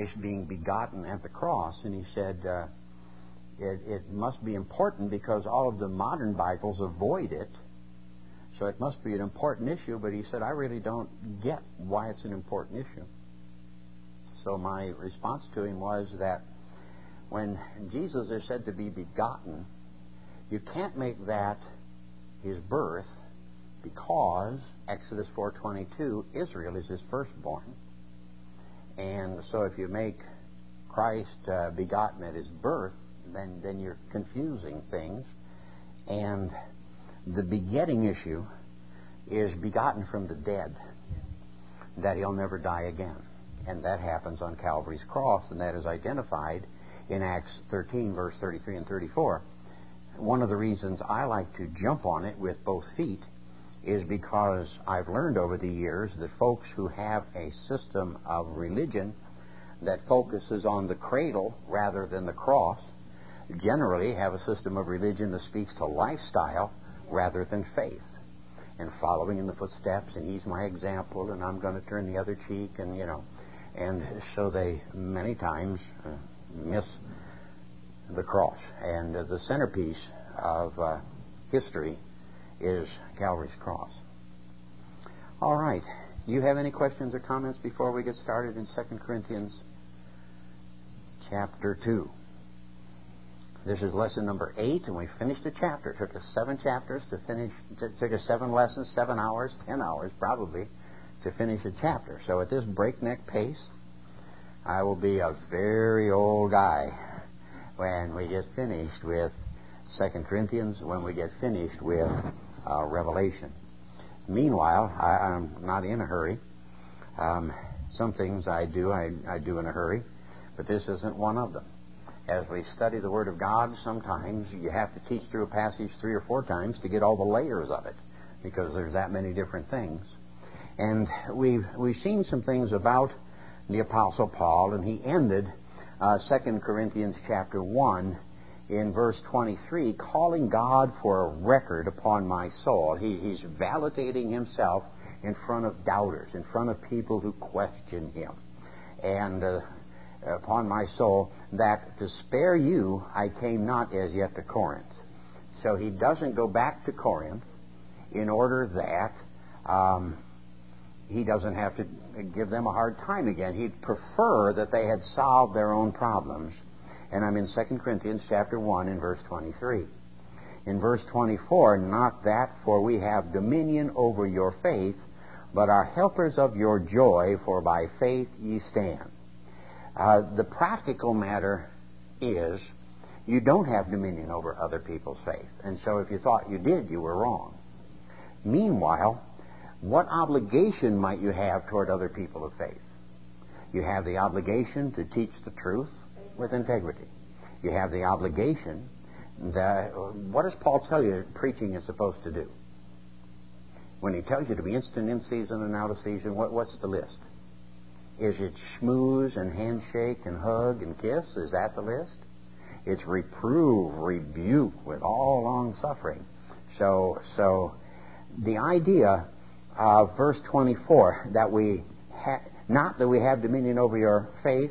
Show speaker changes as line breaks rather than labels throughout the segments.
being begotten at the cross, and he said it must be important because all of the modern Bibles avoid it, so it must be an important issue. But he said, I really don't get why it's an important issue. So my response to him was that when Jesus is said to be begotten, you can't make that his birth, because Exodus 4:22, Israel is his firstborn. And so if you make Christ begotten at his birth, then you're confusing things. And the begetting issue is begotten from the dead, that he'll never die again. And that happens on Calvary's cross, and that is identified in Acts 13, verse 33 and 34. One of the reasons I like to jump on it with both feet is because I've learned over the years that folks who have a system of religion that focuses on the cradle rather than the cross generally have a system of religion that speaks to lifestyle rather than faith, and following in the footsteps, and he's my example, and I'm going to turn the other cheek, and and so they many times miss the cross. And the centerpiece of history is Calvary's cross. All right. Do you have any questions or comments before we get started in 2 Corinthians chapter 2? This is lesson number 8, and we finished a chapter. It took us 7 chapters to finish. It took us 7 lessons, 7 hours, 10 hours probably, to finish a chapter. So at this breakneck pace, I will be a very old guy when we get finished with 2 Corinthians, when we get finished with Revelation. Meanwhile, I'm not in a hurry. Some things I do in a hurry, but this isn't one of them. As we study the Word of God, sometimes you have to teach through a passage 3 or 4 times to get all the layers of it, because there's that many different things. And we've seen some things about the Apostle Paul, and he ended 2 Corinthians chapter 1 in verse 23, calling God for a record upon my soul. He's validating himself in front of doubters, in front of people who question him. And upon my soul, that to spare you I came not as yet to Corinth. So he doesn't go back to Corinth in order that he doesn't have to give them a hard time again. He'd prefer that they had solved their own problems. And I'm in 2 Corinthians chapter 1 in verse 23. In verse 24, not that, for we have dominion over your faith, but are helpers of your joy, for by faith ye stand. The practical matter is you don't have dominion over other people's faith. And so if you thought you did, you were wrong. Meanwhile, what obligation might you have toward other people of faith? You have the obligation to teach the truth with integrity. You have the obligation that... What does Paul tell you preaching is supposed to do? When he tells you to be instant in season and out of season, what's the list? Is it schmooze and handshake and hug and kiss? Is that the list? It's reprove, rebuke with all long suffering. So the idea of verse 24, that we not that we have dominion over your faith,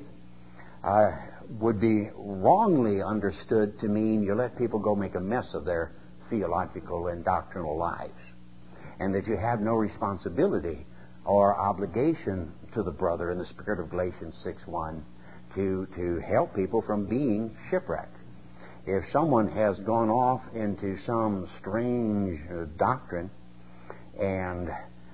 would be wrongly understood to mean you let people go make a mess of their theological and doctrinal lives, and that you have no responsibility or obligation to the brother in the spirit of Galatians 6:1 to help people from being shipwrecked. If someone has gone off into some strange doctrine and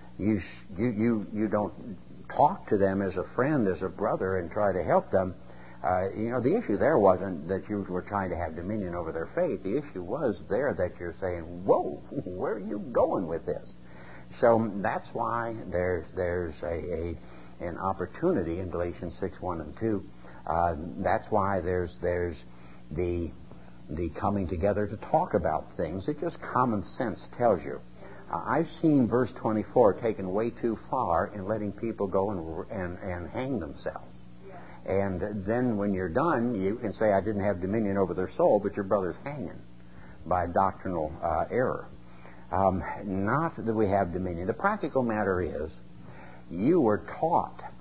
you don't talk to them as a friend, as a brother, and try to help them, the issue there wasn't that you were trying to have dominion over their faith. The issue was there that you're saying, whoa, where are you going with this? So that's why there's an opportunity in Galatians 6:1 and 2. That's why there's the coming together to talk about things. It just common sense tells you. I've seen verse 24 taken way too far in letting people go and hang themselves. And then when you're done, you can say, I didn't have dominion over their soul, but your brother's hanging by doctrinal error. Not that we have dominion. The practical matter is, you were taught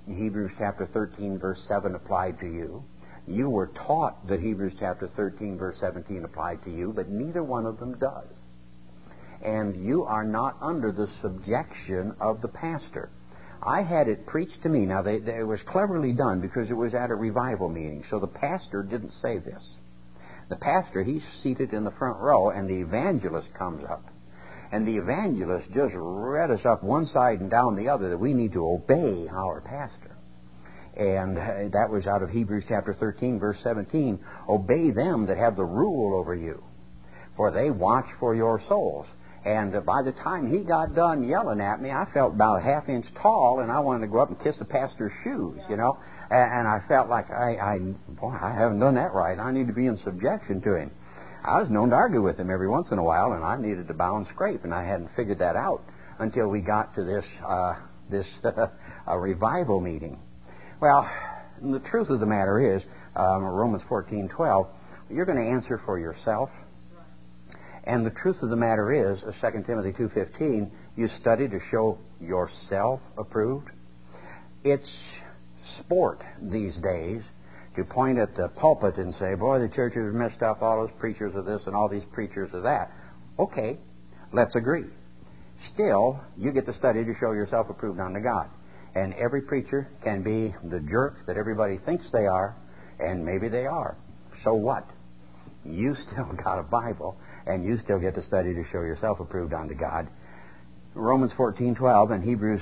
Hebrews chapter 13, verse 7 applied to you. You were taught that Hebrews chapter 13, verse 17 applied to you, but neither one of them does. And you are not under the subjection of the pastor. I had it preached to me. Now, it was cleverly done because it was at a revival meeting, so the pastor didn't say this. The pastor, he's seated in the front row, and the evangelist comes up. And the evangelist just read us up one side and down the other that we need to obey our pastor. And that was out of Hebrews chapter 13, verse 17. Obey them that have the rule over you, for they watch for your souls. And by the time he got done yelling at me, I felt about a half inch tall, and I wanted to go up and kiss the pastor's shoes, you know. And I felt like, I haven't done that right. I need to be in subjection to him. I was known to argue with him every once in a while, and I needed to bow and scrape, and I hadn't figured that out until we got to this revival meeting. Well, the truth of the matter is, Romans 14:12, you're going to answer for yourself. And the truth of the matter is, 2 Timothy 2:15, you study to show yourself approved. It's sport these days to point at the pulpit and say, boy, the church is messed up, all those preachers of this and all these preachers of that. Okay, let's agree. Still, you get to study to show yourself approved unto God. And every preacher can be the jerk that everybody thinks they are, and maybe they are. So what? You still got a Bible, and you still get to study to show yourself approved unto God. Romans 14:12 and Hebrews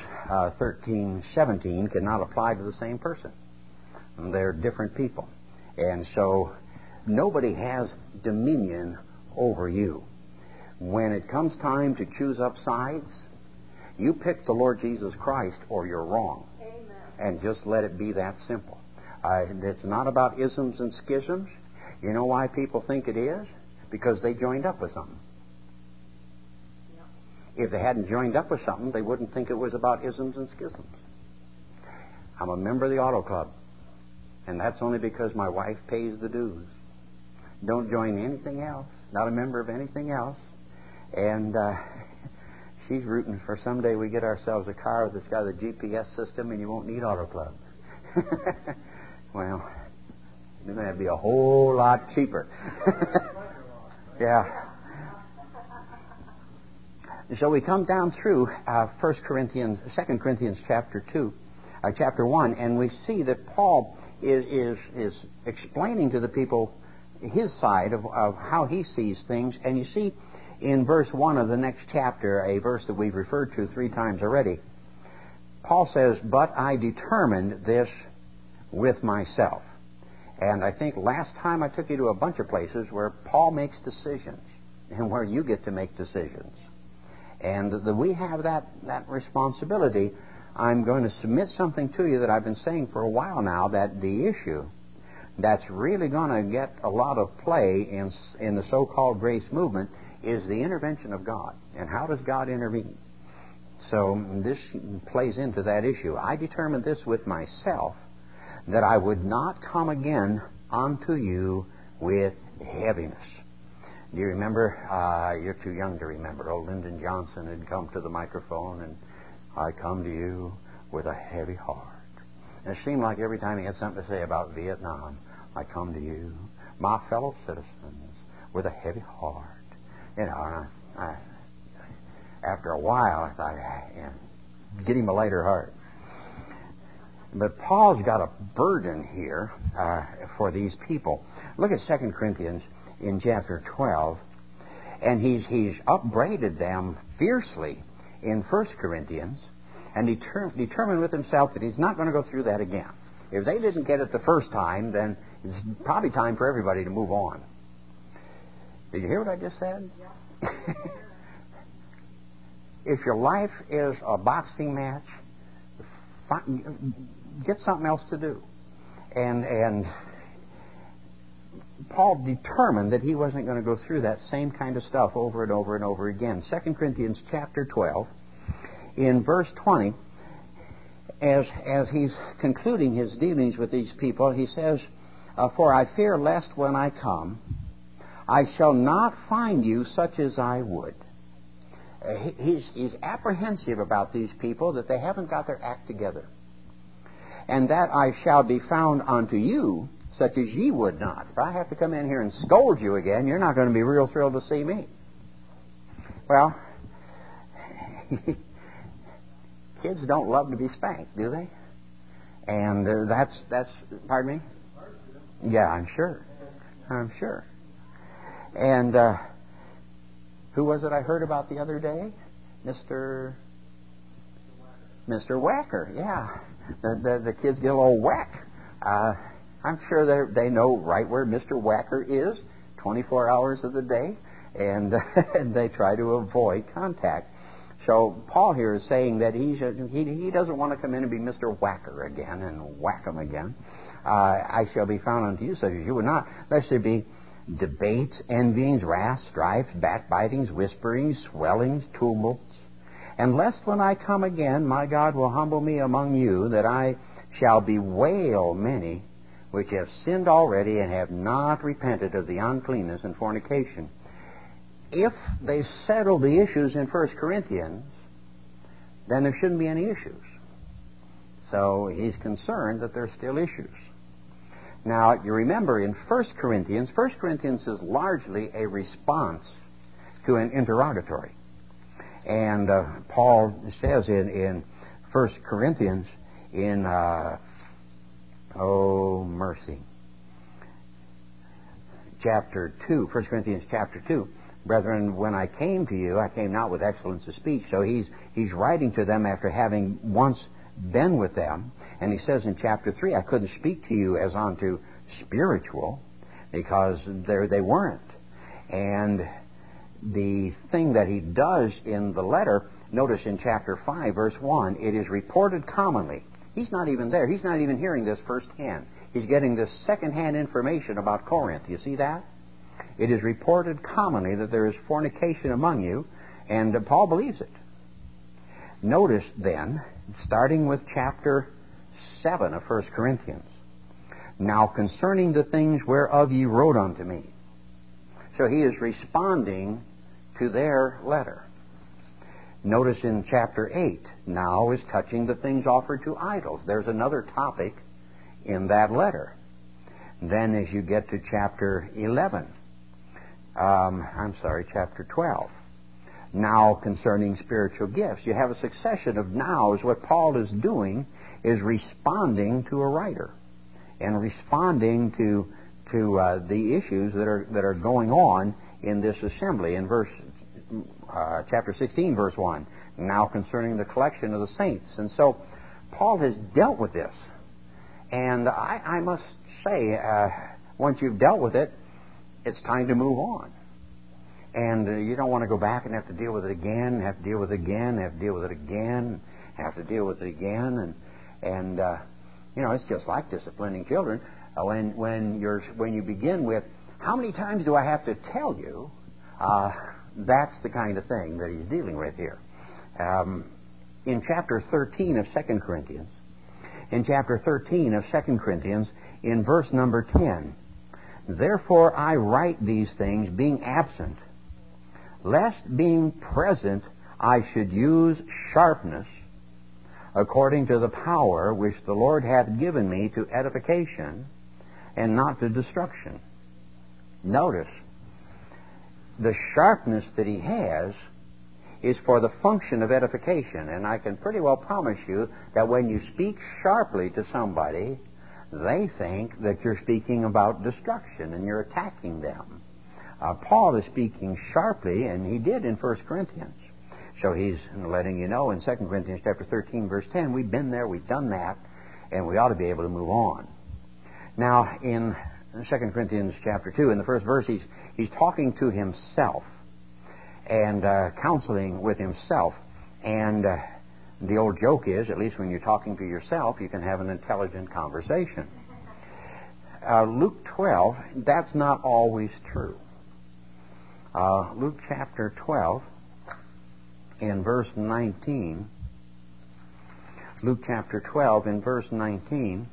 13:17 cannot apply to the same person. They're different people. And so nobody has dominion over you. When it comes time to choose up sides, you pick the Lord Jesus Christ or you're wrong.
Amen.
And just let it be that simple. It's not about isms and schisms. You know why people think it is? Because they joined up with something. If they hadn't joined up with something, they wouldn't think it was about isms and schisms. I'm a member of the Auto Club, and that's only because my wife pays the dues. Don't join anything else, not a member of anything else. And she's rooting for someday we get ourselves a car that's got a GPS system and you won't need Auto Club. Well, it's going to be a whole lot cheaper. Yeah. So we come down through 2 Corinthians chapter 1, and we see that Paul is explaining to the people his side of how he sees things. And you see in verse 1 of the next chapter, a verse that we've referred to 3 times already, Paul says, "But I determined this with myself." And I think last time I took you to a bunch of places where Paul makes decisions and where you get to make decisions. And we have that responsibility. I'm going to submit something to you that I've been saying for a while now, that the issue that's really going to get a lot of play in the so-called grace movement is the intervention of God. And how does God intervene? So this plays into that issue. I determined this with myself, that I would not come again unto you with heaviness. Do you remember? You're too young to remember. Old Lyndon Johnson had come to the microphone, and I come to you with a heavy heart. And it seemed like every time he had something to say about Vietnam, I come to you, my fellow citizens, with a heavy heart. You know, and after a while, I thought, yeah, get him a lighter heart. But Paul's got a burden here for these people. Look at 2 Corinthians in chapter 12, and he's upbraided them fiercely in 1 Corinthians, and determined with himself that he's not going to go through that again. If they didn't get it the first time, then it's probably time for everybody to move on. Did you hear what I just said? Yeah. If your life is a boxing match, get something else to do. And Paul determined that he wasn't going to go through that same kind of stuff over and over and over again. 2 Corinthians chapter 12, in verse 20, as he's concluding his dealings with these people, he says, "For I fear lest when I come, I shall not find you such as I would." He's apprehensive about these people, that they haven't got their act together. and that I shall be found unto you, such as ye would not. If I have to come in here and scold you again, you're not going to be real thrilled to see me. Well, kids don't love to be spanked, do they? And that's, pardon me? Yeah, I'm sure. And who was it I heard about the other day? Mr. Whacker, yeah. The kids get a little whack. I'm sure they know right where Mr. Whacker is 24 hours of the day, and they try to avoid contact. So Paul here is saying that he doesn't want to come in and be Mr. Whacker again and whack him again. I shall be found unto you such as you would not. Lest there be debates, envyings, wrath, strife, backbitings, whisperings, swellings, tumults. And lest when I come again, my God will humble me among you, that I shall bewail many which have sinned already and have not repented of the uncleanness and fornication. If they settle the issues in 1 Corinthians, then there shouldn't be any issues. So he's concerned that there's still issues. Now, you remember in 1 Corinthians is largely a response to an interrogatory. And Paul says in 1 Corinthians, chapter 2, 1 Corinthians chapter 2, brethren, when I came to you, I came not with excellence of speech. So he's writing to them after having once been with them. And he says in chapter 3, I couldn't speak to you as unto spiritual, because they weren't. And the thing that he does in the letter, notice in chapter 5, verse 1, it is reported commonly. He's not even there. He's not even hearing this firsthand. He's getting this second-hand information about Corinth. You see that? It is reported commonly that there is fornication among you, and Paul believes it. Notice then, starting with chapter 7 of 1 Corinthians, now concerning the things whereof ye wrote unto me. So he is responding to their letter. Notice in chapter 8, now is touching the things offered to idols. There's another topic in that letter. Then as you get to chapter 12. Now concerning spiritual gifts. You have a succession of nows. What Paul is doing is responding to a writer and responding to the issues that are going on in this assembly. In chapter 16, verse 1, now concerning the collection of the saints. And so Paul has dealt with this. And I must say, once you've dealt with it, it's time to move on. And you don't want to go back and have to deal with it again, have to deal with it again, have to deal with it again, have to deal with it again. And it's just like disciplining children. When you begin with, how many times do I have to tell you? That's the kind of thing that he's dealing with here. In chapter 13 of 2 Corinthians, in verse number 10, therefore I write these things, being absent, lest being present I should use sharpness according to the power which the Lord hath given me to edification and not to destruction. Notice, the sharpness that he has is for the function of edification. And I can pretty well promise you that when you speak sharply to somebody, they think that you're speaking about destruction and you're attacking them. Paul is speaking sharply, and he did in 1 Corinthians. So he's letting you know in 2 Corinthians chapter 13, verse 10, we've been there, we've done that, and we ought to be able to move on. Now, in 2 Corinthians chapter 2, in the first verse, he's talking to himself and counseling with himself. And the old joke is, at least when you're talking to yourself, you can have an intelligent conversation. Luke 12, that's not always true. Luke chapter 12, in verse 19. Luke chapter 12, in verse 19.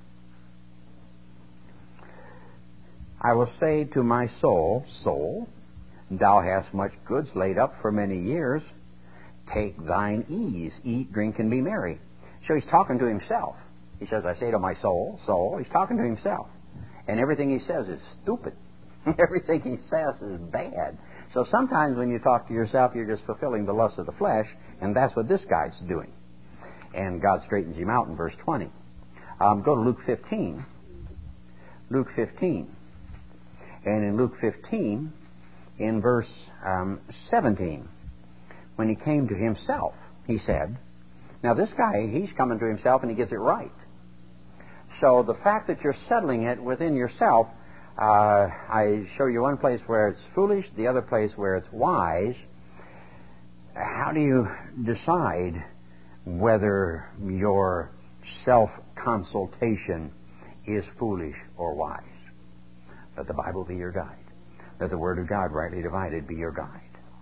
I will say to my soul, soul, thou hast much goods laid up for many years. Take thine ease, eat, drink, and be merry. So he's talking to himself. He says, I say to my soul, soul. He's talking to himself. And everything he says is stupid. Everything he says is bad. So sometimes when you talk to yourself, you're just fulfilling the lust of the flesh, and that's what this guy's doing. And God straightens him out in verse 20. Go to Luke 15. Luke 15. And in Luke 15, in verse 17, when he came to himself, he said, now this guy, he's coming to himself and he gets it right. So the fact that you're settling it within yourself, I show you one place where it's foolish, the other place where it's wise. How do you decide whether your self-consultation is foolish or wise? Let the Bible be your guide. Let the Word of God, rightly divided, be your guide.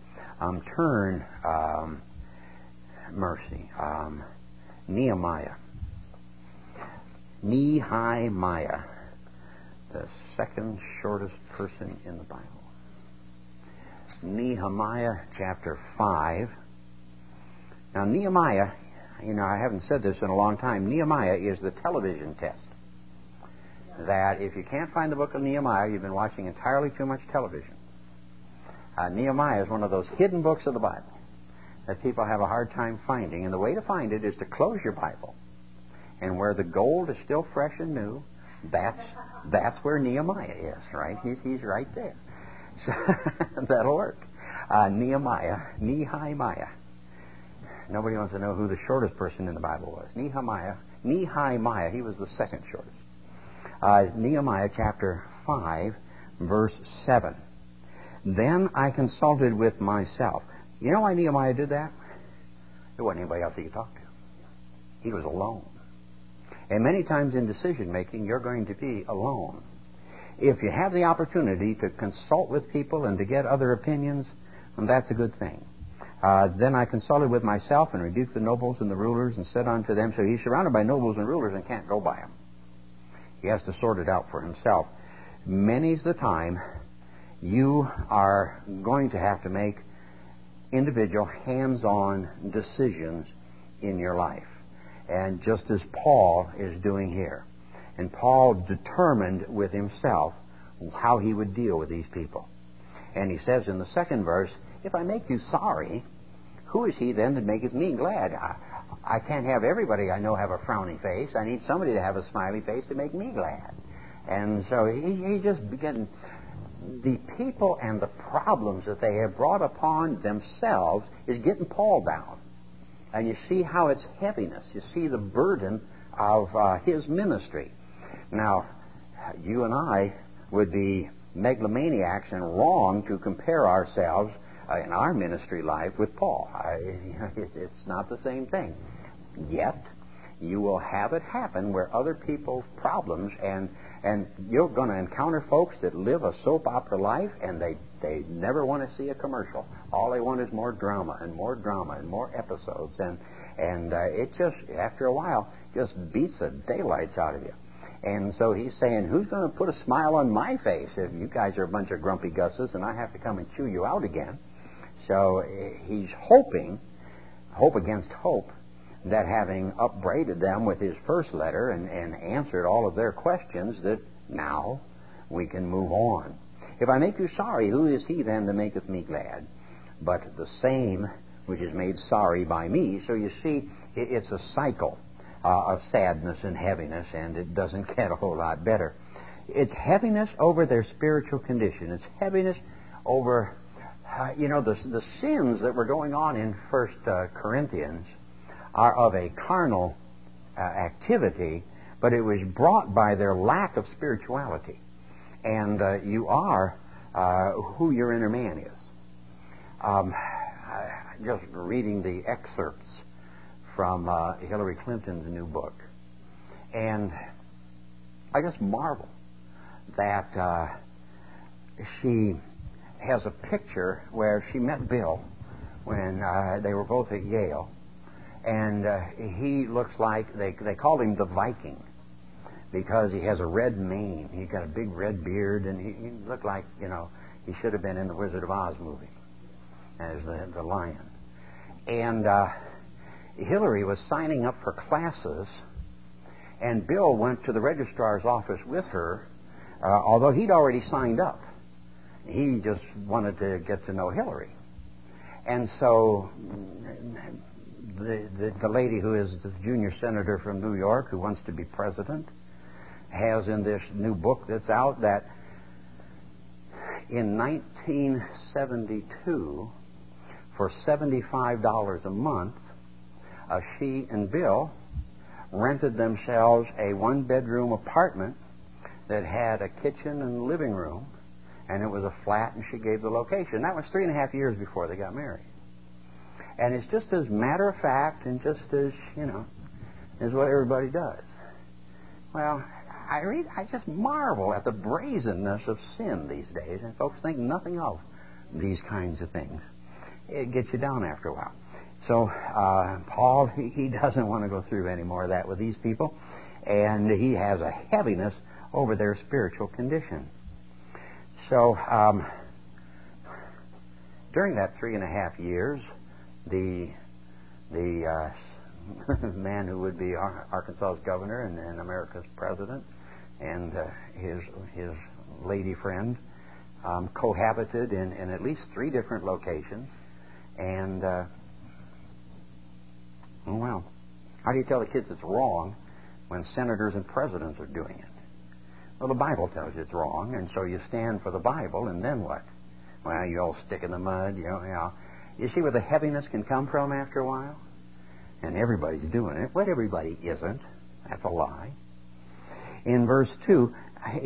Nehemiah. Nehemiah, the second shortest person in the Bible. Nehemiah chapter 5. Now Nehemiah, I haven't said this in a long time, Nehemiah is the television test. That if you can't find the book of Nehemiah, you've been watching entirely too much television. Nehemiah is one of those hidden books of the Bible that people have a hard time finding. And the way to find it is to close your Bible. And where the gold is still fresh and new, that's where Nehemiah is, right? He's right there. So that'll work. Nehemiah. Nobody wants to know who the shortest person in the Bible was. Nehemiah, he was the second shortest. Nehemiah chapter 5, verse 7. Then I consulted with myself. You know why Nehemiah did that? There wasn't anybody else he could talk to. He was alone. And many times in decision making, you're going to be alone. If you have the opportunity to consult with people and to get other opinions, then that's a good thing. Then I consulted with myself and rebuked the nobles and the rulers and said unto them, so he's surrounded by nobles and rulers and can't go by them. He has to sort it out for himself. Many's the time you are going to have to make individual hands-on decisions in your life. And just as Paul is doing here. And Paul determined with himself how he would deal with these people. And he says in the second verse, if I make you sorry, who is he then that maketh me glad? I can't have everybody I know have a frowny face. I need somebody to have a smiley face to make me glad. And so he just began. The people and the problems that they have brought upon themselves is getting Paul down. And you see how it's heaviness. You see the burden of his ministry. Now, you and I would be megalomaniacs and wrong to compare ourselves in our ministry life with Paul. It's not the same thing. Yet, you will have it happen where other people's problems, and you're going to encounter folks that live a soap opera life, and they never want to see a commercial. All they want is more drama and more episodes, and it just, after a while, just beats the daylights out of you. And so he's saying, who's going to put a smile on my face if you guys are a bunch of grumpy gusses and I have to come and chew you out again? So he's hoping, hope against hope, that having upbraided them with his first letter and answered all of their questions, that now we can move on. If I make you sorry, who is he then that maketh me glad? But the same which is made sorry by me. So you see, it's a cycle of sadness and heaviness, and it doesn't get a whole lot better. It's heaviness over their spiritual condition. It's heaviness over, the sins that were going on in 1 Corinthians are of a carnal activity, but it was brought by their lack of spirituality. And you are who your inner man is. Just reading the excerpts from Hillary Clinton's new book, and I just marvel that she has a picture where she met Bill when they were both at Yale, and he looks like they called him the Viking because he has a red mane. He's got a big red beard, and he looked like he should have been in the Wizard of Oz movie as the lion. And Hillary was signing up for classes, And Bill went to the registrar's office with her, although he'd already signed up. He just wanted to get to know Hillary. And so the lady who is the junior senator from New York who wants to be president has in this new book that's out that in 1972, for $75 a month, she and Bill rented themselves a one-bedroom apartment that had a kitchen and living room, and it was a flat, and she gave the location. That was 3.5 years before they got married. And it's just as matter of fact and just as, as what everybody does. Well, I just marvel at the brazenness of sin these days, and folks think nothing of these kinds of things. It gets you down after a while. So Paul, he doesn't want to go through any more of that with these people, and he has a heaviness over their spiritual condition. So during that 3.5 years, the man who would be Arkansas's governor and America's president and his lady friend cohabited in at least 3 different locations. And, well, how do you tell the kids it's wrong when senators and presidents are doing it? Well, the Bible tells you it's wrong, and so you stand for the Bible, and then what? Well, you all stick in the mud, You see where the heaviness can come from after a while? And everybody's doing it. But everybody isn't. That's a lie. In verse 2,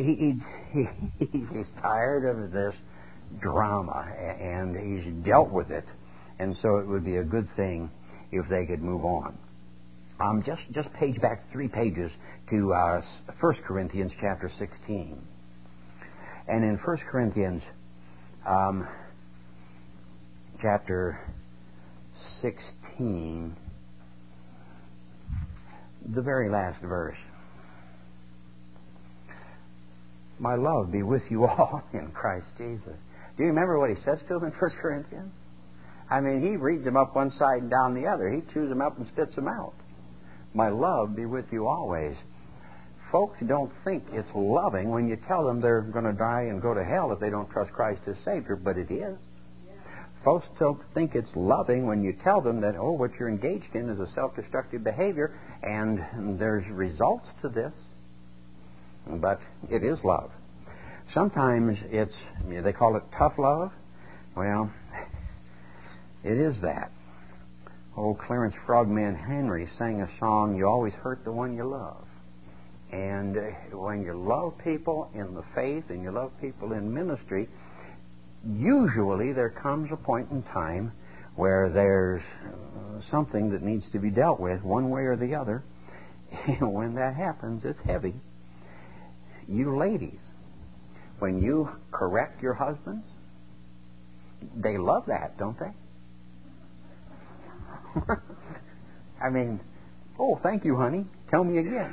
he's tired of this drama, and he's dealt with it. And so it would be a good thing if they could move on. Just page back 3 pages to 1 Corinthians chapter 16. And in 1 Corinthians chapter 16, the very last verse. My love be with you all in Christ Jesus. Do you remember what he says to them in 1 Corinthians? I mean, he reads them up one side and down the other. He chews them up and spits them out. My love be with you always. Folks don't think it's loving when you tell them they're going to die and go to hell if they don't trust Christ as Savior, but it is. Folks don't think it's loving when you tell them that, what you're engaged in is a self-destructive behavior, and there's results to this. But it is love. Sometimes they call it tough love. Well, it is that. Old Clarence Frogman Henry sang a song, You Always Hurt the One You Love. And when you love people in the faith and you love people in ministry, usually there comes a point in time where there's something that needs to be dealt with one way or the other. And when that happens, it's heavy. You ladies, when you correct your husbands, they love that, don't they? I mean, thank you, honey. Tell me again.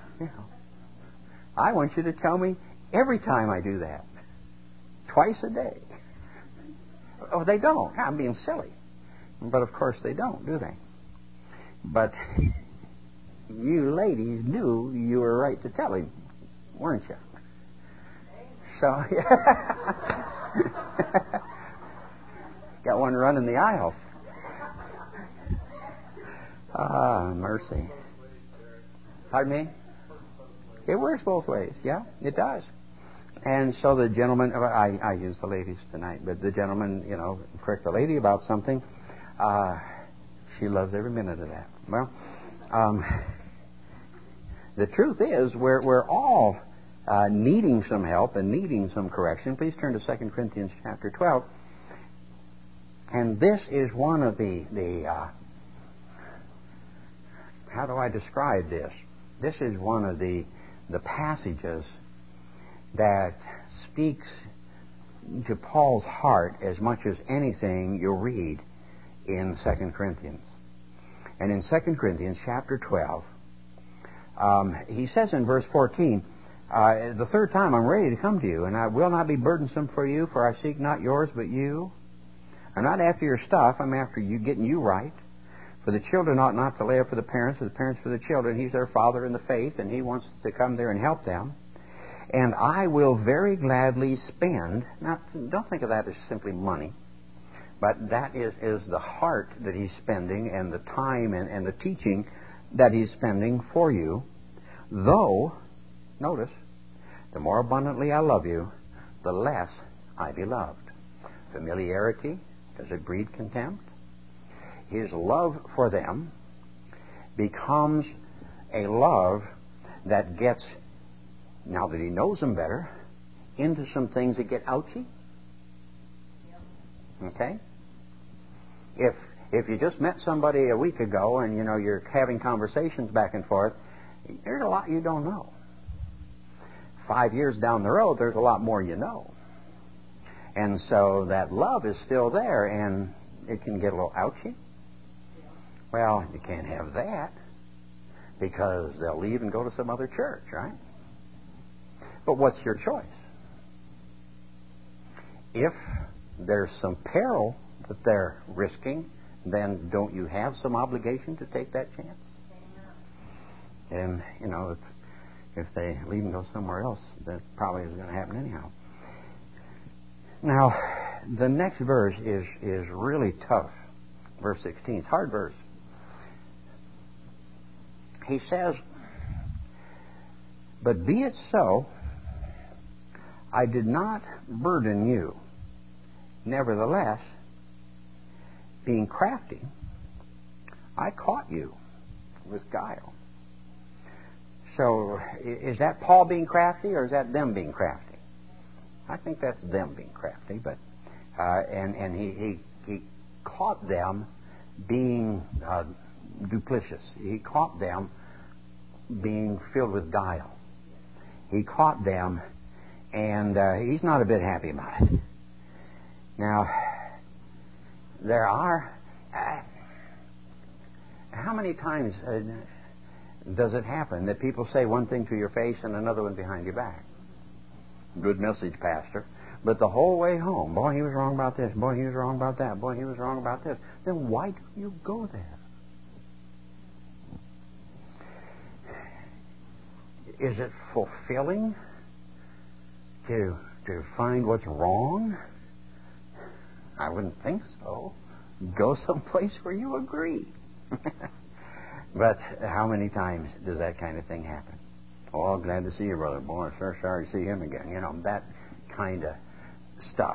I want you to tell me every time I do that. Twice a day. Oh, they don't. I'm being silly. But of course they don't, do they? But you ladies knew you were right to tell him, weren't you? So, got one running the aisles. Mercy. Pardon me? It works both ways. Yeah, it does. And so the gentleman, I use the ladies tonight, but the gentleman, correct the lady about something. She loves every minute of that. Well, the truth is, we're all needing some help and needing some correction. Please turn to 2 Corinthians chapter 12. And this is one of the how do I describe this? This is one of the passages that speaks to Paul's heart as much as anything you'll read in 2 Corinthians. And in 2 Corinthians chapter 12, he says in verse 14, the third time I'm ready to come to you, and I will not be burdensome for you, for I seek not yours but you. I'm not after your stuff, I'm after you getting you right. For the children ought not to lay up for the parents, or the parents for the children. He's their father in the faith, and he wants to come there and help them. And I will very gladly spend, now don't think of that as simply money, but that is the heart that he's spending, and the time and the teaching that he's spending for you. Though, notice, the more abundantly I love you, the less I be loved. Familiarity, does it breed contempt? His love for them becomes a love that gets, now that he knows them better, into some things that get ouchy. Okay? If you just met somebody a week ago and you're having conversations back and forth, there's a lot you don't know. 5 years down the road, there's a lot more you know. And so that love is still there, and it can get a little ouchy. Well, you can't have that, because they'll leave and go to some other church, right? But what's your choice? If there's some peril that they're risking, then don't you have some obligation to take that chance? And, if they leave and go somewhere else, that probably is going to happen anyhow. Now, the next verse is really tough. Verse 16. It's a hard verse. He says, "But be it so, I did not burden you. Nevertheless, being crafty, I caught you with guile." So, is that Paul being crafty, or is that them being crafty? I think that's them being crafty, but and he caught them being duplicitous. He caught them being filled with guile. He caught them, and he's not a bit happy about it. Now, there are... how many times does it happen that people say one thing to your face and another one behind your back? Good message, Pastor. But the whole way home, boy, he was wrong about this. Boy, he was wrong about that. Boy, he was wrong about this. Then why do you go there? Is it fulfilling to find what's wrong? I wouldn't think so. Go someplace where you agree. But how many times does that kind of thing happen? Oh, glad to see you, brother. Boy, I'm sure sorry to see him again. That kind of stuff.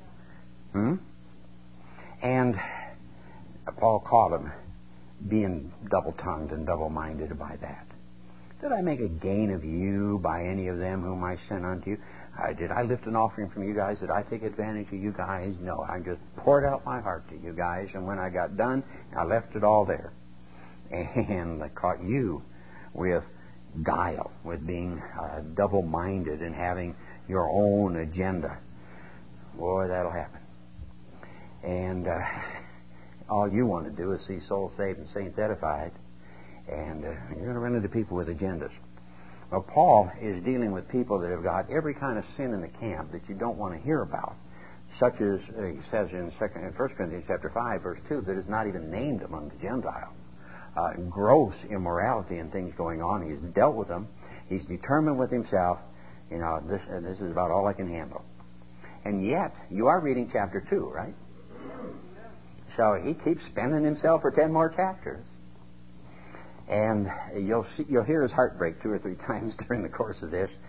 And Paul called him being double-tongued and double-minded by that. Did I make a gain of you by any of them whom I sent unto you? Did I lift an offering from you guys? Did I take advantage of you guys? No, I just poured out my heart to you guys, and when I got done, I left it all there. And I caught you with guile, with being double-minded and having your own agenda. Boy, that'll happen. And all you want to do is see souls saved and saints edified, and you're going to run into people with agendas. Well, Paul is dealing with people that have got every kind of sin in the camp that you don't want to hear about, such as he says in 1 Corinthians chapter 5, verse 2, that is not even named among the Gentiles. Gross immorality and things going on. He's dealt with them. He's determined with himself, this is about all I can handle. And yet, you are reading chapter 2, right? So he keeps spending himself for 10 more chapters. And you'll hear his heart break 2 or 3 times during the course of this.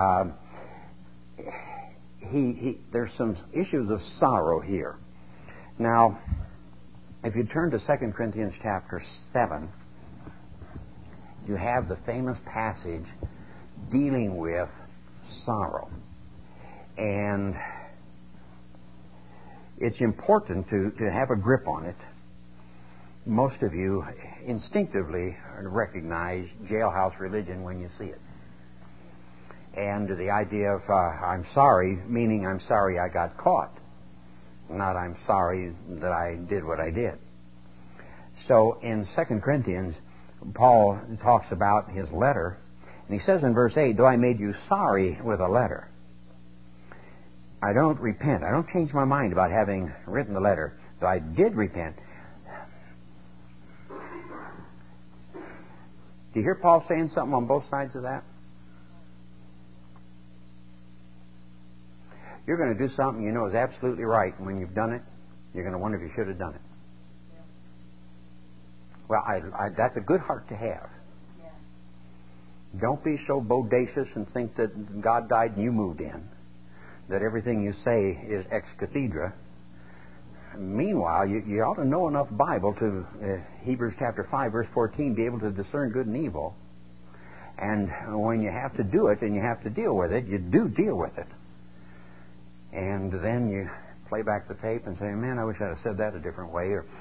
There's some issues of sorrow here. Now, if you turn to 2 Corinthians chapter 7, you have the famous passage dealing with sorrow. And it's important to have a grip on it. Most of you instinctively recognize jailhouse religion when you see it. And the idea of I'm sorry, meaning I'm sorry I got caught. Not I'm sorry that I did what I did. So in 2 Corinthians, Paul talks about his letter, and he says in verse 8, "Though I made you sorry with a letter, I don't repent. I don't change my mind about having written the letter. Though I did repent." you hear Paul saying something on both sides of that? You're going to do something you know is absolutely right, and when you've done it, you're going to wonder if you should have done it. Well, that's a good heart to have. Don't be so bodacious and think that God died and you moved in, that everything you say is ex cathedra. Meanwhile, you ought to know enough Bible to, Hebrews chapter 5, verse 14, be able to discern good and evil. And when you have to do it and you have to deal with it, you do deal with it. And then you play back the tape and say, man, I wish I'd have said that a different way. Or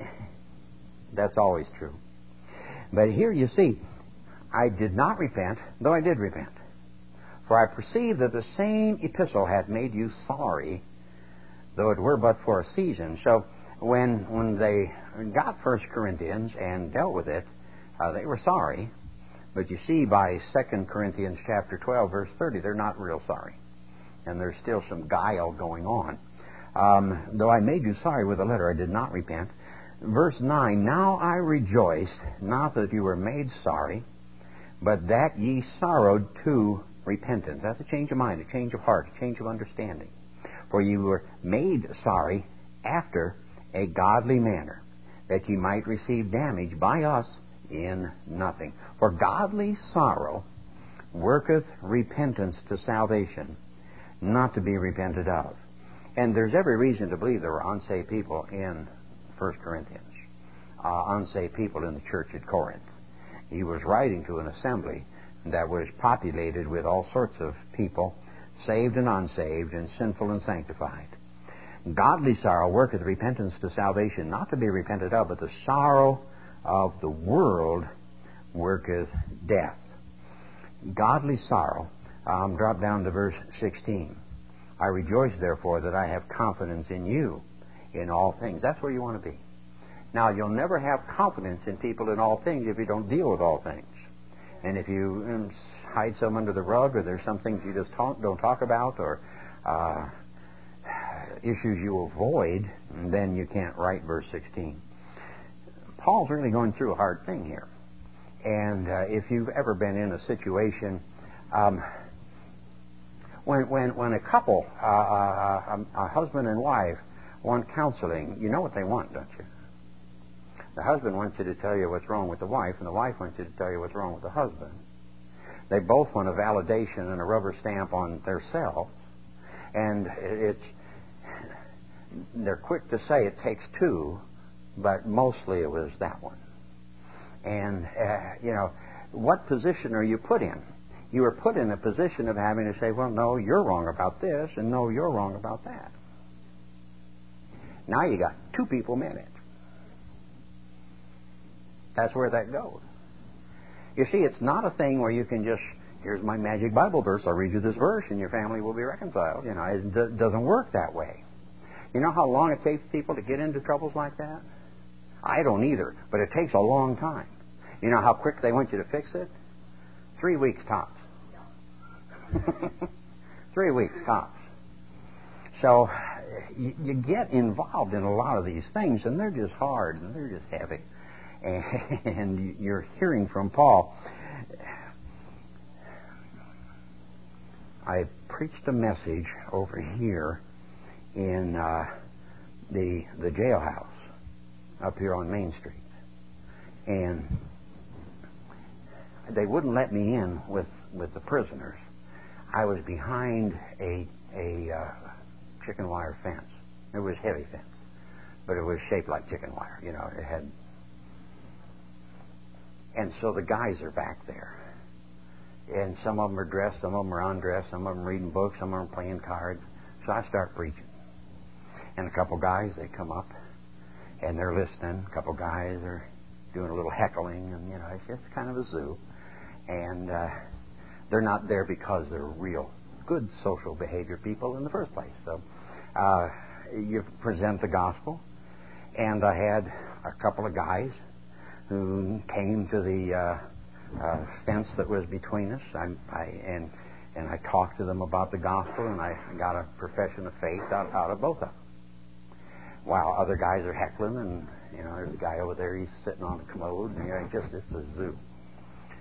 that's always true. But here you see, I did not repent, though I did repent. For I perceive that the same epistle hath made you sorry, though it were but for a season. So when they got 1 Corinthians and dealt with it, they were sorry. But you see by 2 Corinthians chapter 12, verse 30, they're not real sorry. And there's still some guile going on. Though I made you sorry with a letter, I did not repent. Verse 9, now I rejoice, not that you were made sorry, but that ye sorrowed to repentance. That's a change of mind, a change of heart, a change of understanding. For ye were made sorry after a godly manner, that ye might receive damage by us in nothing. For godly sorrow worketh repentance to salvation, not to be repented of. And there's every reason to believe there were unsaved people in 1 Corinthians, unsaved people in the church at Corinth. He was writing to an assembly that was populated with all sorts of people, saved and unsaved, and sinful and sanctified. Godly sorrow worketh repentance to salvation, not to be repented of, but the sorrow of the world worketh death. Godly sorrow, drop down to verse 16. I rejoice, therefore, that I have confidence in you in all things. That's where you want to be. Now, you'll never have confidence in people in all things if you don't deal with all things. And if you hide some under the rug, or there's some things you just don't talk about, or issues you avoid, then you can't write verse 16. Paul's really going through a hard thing here. And if you've ever been in a situation, when a couple, a husband and wife, want counseling, you know what they want, don't you? The husband wants you to tell you what's wrong with the wife, and the wife wants you to tell you what's wrong with the husband. They both want a validation and a rubber stamp on themselves, and they're quick to say it takes two, but mostly it was that one. And, what position are you put in? You are put in a position of having to say, well, no, you're wrong about this, and no, you're wrong about that. Now you got two people minute. That's where that goes. You see, it's not a thing where you can just, here's my magic Bible verse, I'll read you this verse, and your family will be reconciled. It doesn't work that way. You know how long it takes people to get into troubles like that? I don't either, but it takes a long time. You know how quick they want you to fix it? 3 weeks tops. 3 weeks tops. So you get involved in a lot of these things, and they're just hard, and they're just heavy. And you're hearing from Paul. I preached a message over here in the jailhouse up here on Main Street, and they wouldn't let me in with the prisoners. I was behind a chicken wire fence. It was heavy fence, but it was shaped like chicken wire. It had. And so the guys are back there. And some of them are dressed, some of them are undressed, some of them reading books, some of them playing cards. So I start preaching. And a couple guys, they come up, and they're listening. A couple guys are doing a little heckling, and, it's just kind of a zoo. And they're not there because they're real good social behavior people in the first place. So you present the gospel. And I had a couple of guys who came to the fence that was between us, and I talked to them about the gospel, and I got a profession of faith out of both of them. While other guys are heckling, and there's a guy over there, he's sitting on a commode, and it's a zoo.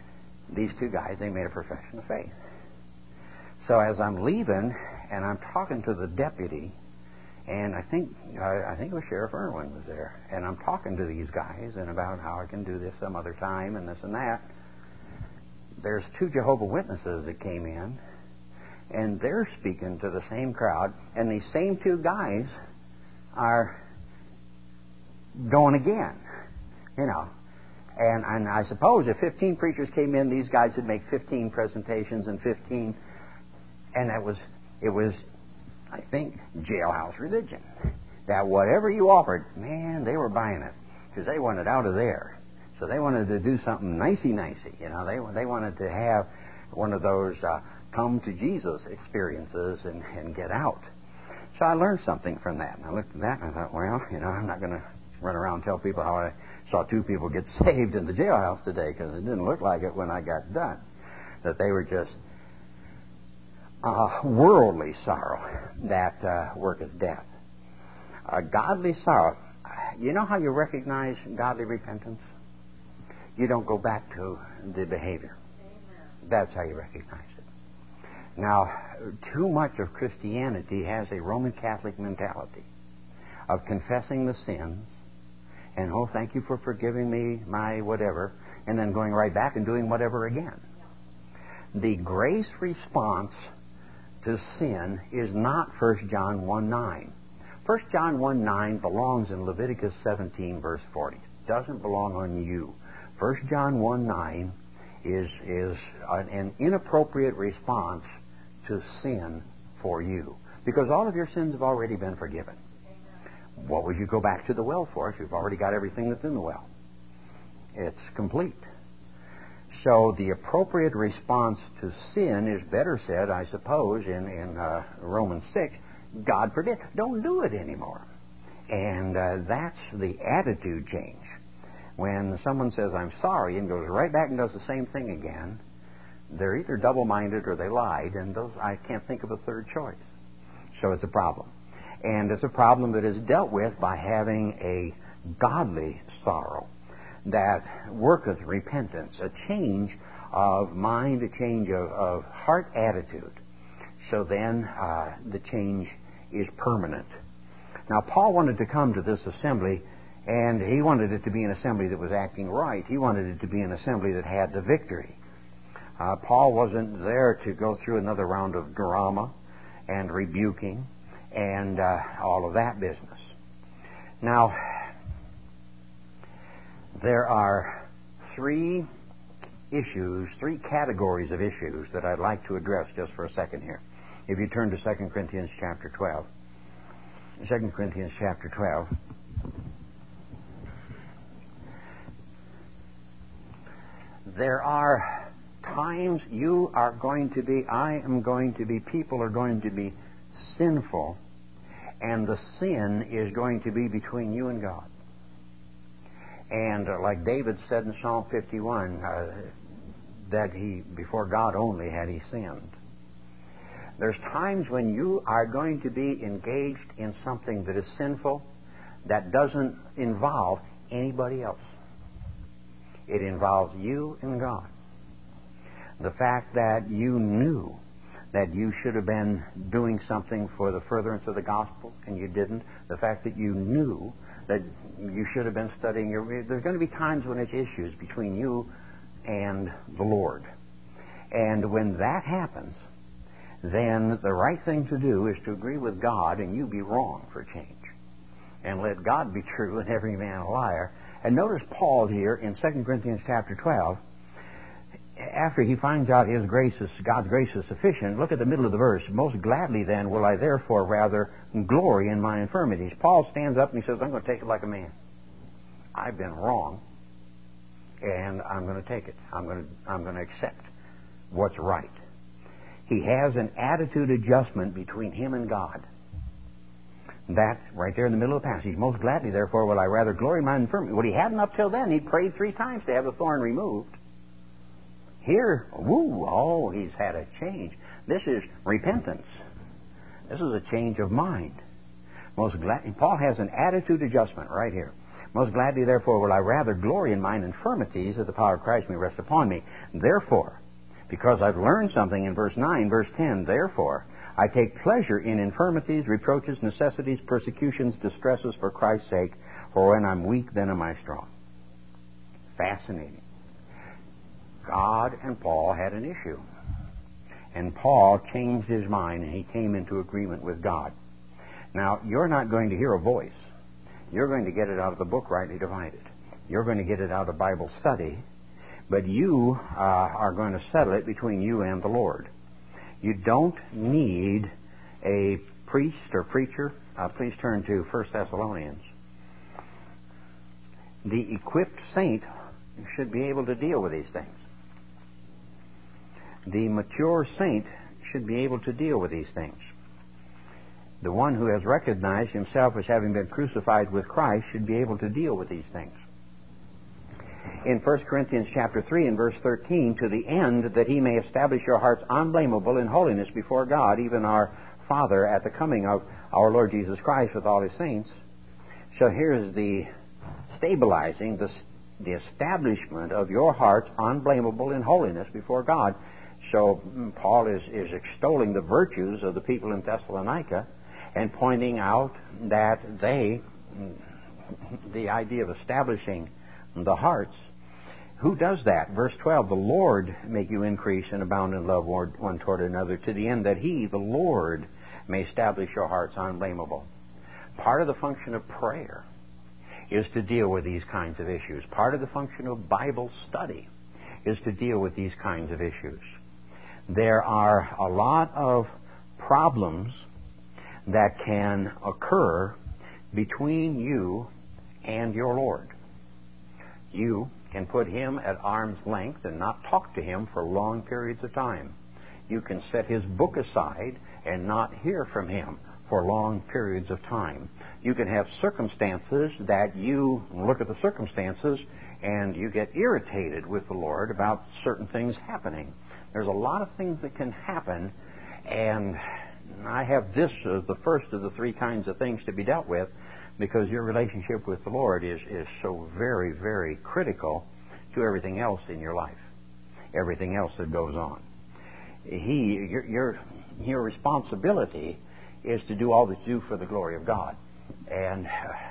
these two guys, they made a profession of faith. So as I'm leaving, and I'm talking to the deputy, and I think it was Sheriff Irwin was there, and I'm talking to these guys and about how I can do this some other time and this and that. There's two Jehovah Witnesses that came in, and they're speaking to the same crowd, and these same two guys are going again, you know. And I suppose if 15 preachers came in, these guys would make 15 presentations and 15, and it was, I think, jailhouse religion. That whatever you offered, man, they were buying it because they wanted out of there. So they wanted to do something nicey, you know. They wanted to have one of those come to Jesus experiences and get out. So I learned something from that. And I looked at that and I thought, well, you know, I'm not going to run around and tell people how I saw two people get saved in the jailhouse today, because it didn't look like it when I got done. That they were just worldly sorrow that worketh death. Godly sorrow. You know how you recognize godly repentance? You don't go back to the behavior. That's how you recognize it. Now, too much of Christianity has a Roman Catholic mentality of confessing the sins and, oh, thank you for forgiving me my whatever, and then going right back and doing whatever again. The grace response to sin is not 1 John 1:9. 1 John 1:9 belongs in Leviticus 17, verse 40. It doesn't belong on you. 1 John 1:9 is an inappropriate response to sin for you, because all of your sins have already been forgiven. What would you go back to the well for if you've already got everything that's in the well? It's complete. So the appropriate response to sin is better said, I suppose, in Romans 6, God forbid, don't do it anymore. And that's the attitude change. When someone says, I'm sorry, and goes right back and does the same thing again, they're either double-minded or they lied, and I can't think of a third choice. So it's a problem. And it's a problem that is dealt with by having a godly sorrow that worketh repentance, a change of mind, a change of heart attitude. So then the change is permanent. Now, Paul wanted to come to this assembly, and he wanted it to be an assembly that was acting right. He wanted it to be an assembly that had the victory. Paul wasn't there to go through another round of drama and rebuking and all of that business. Now, there are three categories of issues that I'd like to address just for a second here. If you turn to 2 Corinthians chapter 12. 2 Corinthians chapter 12. There are times you are going to be, I am going to be, people are going to be sinful, and the sin is going to be between you and God. And like David said in Psalm 51, that before God only had he sinned. There's times when you are going to be engaged in something that is sinful that doesn't involve anybody else. It involves you and God. The fact that you knew that you should have been doing something for the furtherance of the gospel and you didn't. The fact that you knew that you should have been studying there's going to be times when it's issues between you and the Lord. And when that happens, then the right thing to do is to agree with God and you be wrong for change. And let God be true and every man a liar. And notice Paul here in 2 Corinthians chapter 12, after he finds out God's grace is sufficient, look at the middle of the verse. Most gladly then will I therefore rather glory in my infirmities. Paul stands up and he says, I'm going to take it like a man. I've been wrong, and I'm going to take it. I'm going to accept what's right. He has an attitude adjustment between him and God. That, right there in the middle of the passage, most gladly therefore will I rather glory in my infirmity. What he hadn't up till then, he prayed 3 times to have the thorn removed. Here, he's had a change. This is repentance. This is a change of mind. Paul has an attitude adjustment right here. Most gladly, therefore, will I rather glory in mine infirmities, that the power of Christ may rest upon me. Therefore, because I've learned something in verse 9, verse 10, therefore, I take pleasure in infirmities, reproaches, necessities, persecutions, distresses for Christ's sake, for when I'm weak, then am I strong. Fascinating. God and Paul had an issue. And Paul changed his mind, and he came into agreement with God. Now, you're not going to hear a voice. You're going to get it out of the book, Rightly Divided. You're going to get it out of Bible study. But you are going to settle it between you and the Lord. You don't need a priest or preacher. Please turn to 1 Thessalonians. The equipped saint should be able to deal with these things. The mature saint should be able to deal with these things. The one who has recognized himself as having been crucified with Christ should be able to deal with these things. In 1 Corinthians chapter 3 and verse 13, to the end that he may establish your hearts unblameable in holiness before God, even our Father, at the coming of our Lord Jesus Christ with all his saints. So here's the stabilizing, the establishment of your hearts unblameable in holiness before God. So Paul is extolling the virtues of the people in Thessalonica and pointing out that the idea of establishing the hearts, who does that? Verse 12, the Lord make you increase and abound in love one toward another, to the end that he, the Lord, may establish your hearts unblameable. Part of the function of prayer is to deal with these kinds of issues. Part of the function of Bible study is to deal with these kinds of issues. There are a lot of problems that can occur between you and your Lord. You can put him at arm's length and not talk to him for long periods of time. You can set his book aside and not hear from him for long periods of time. You can have circumstances that you look at the circumstances and you get irritated with the Lord about certain things happening. There's a lot of things that can happen, and I have this as the first of the three kinds of things to be dealt with, because your relationship with the Lord is so very, very critical to everything else in your life, everything else that goes on. Your responsibility is to do all that you do for the glory of God. And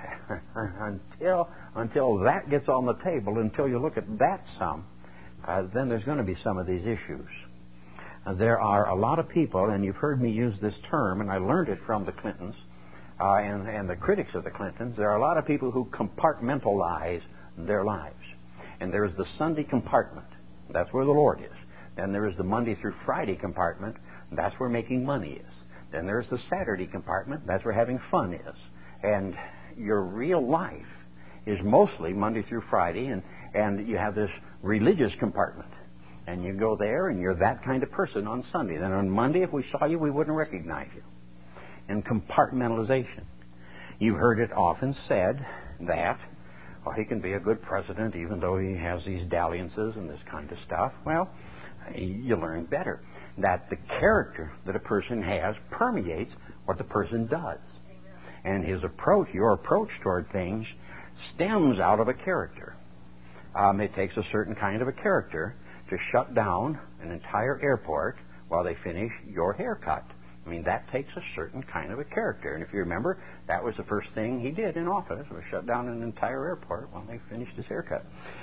until that gets on the table, until you look at that some, then there's going to be some of these issues. There are a lot of people, and you've heard me use this term, and I learned it from the Clintons and the critics of the Clintons. There are a lot of people who compartmentalize their lives. And there's the Sunday compartment. That's where the Lord is. Then there is the Monday through Friday compartment. That's where making money is. Then there's the Saturday compartment. That's where having fun is. And your real life is mostly Monday through Friday, and you have this religious compartment. And you go there, and you're that kind of person on Sunday. Then on Monday, if we saw you, we wouldn't recognize you. And compartmentalization. You've heard it often said that, well, he can be a good president even though he has these dalliances and this kind of stuff. Well, you learn better that the character that a person has permeates what the person does. And his approach, your approach toward things, stems out of a character. It takes a certain kind of a character to shut down an entire airport while they finish your haircut. I mean, that takes a certain kind of a character. And if you remember, that was the first thing he did in office, was shut down an entire airport while they finished his haircut.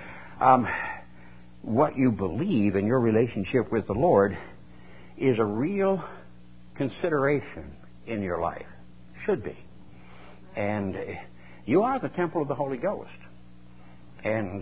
What you believe in your relationship with the Lord is a real consideration in your life. Should be. And you are the temple of the Holy Ghost. And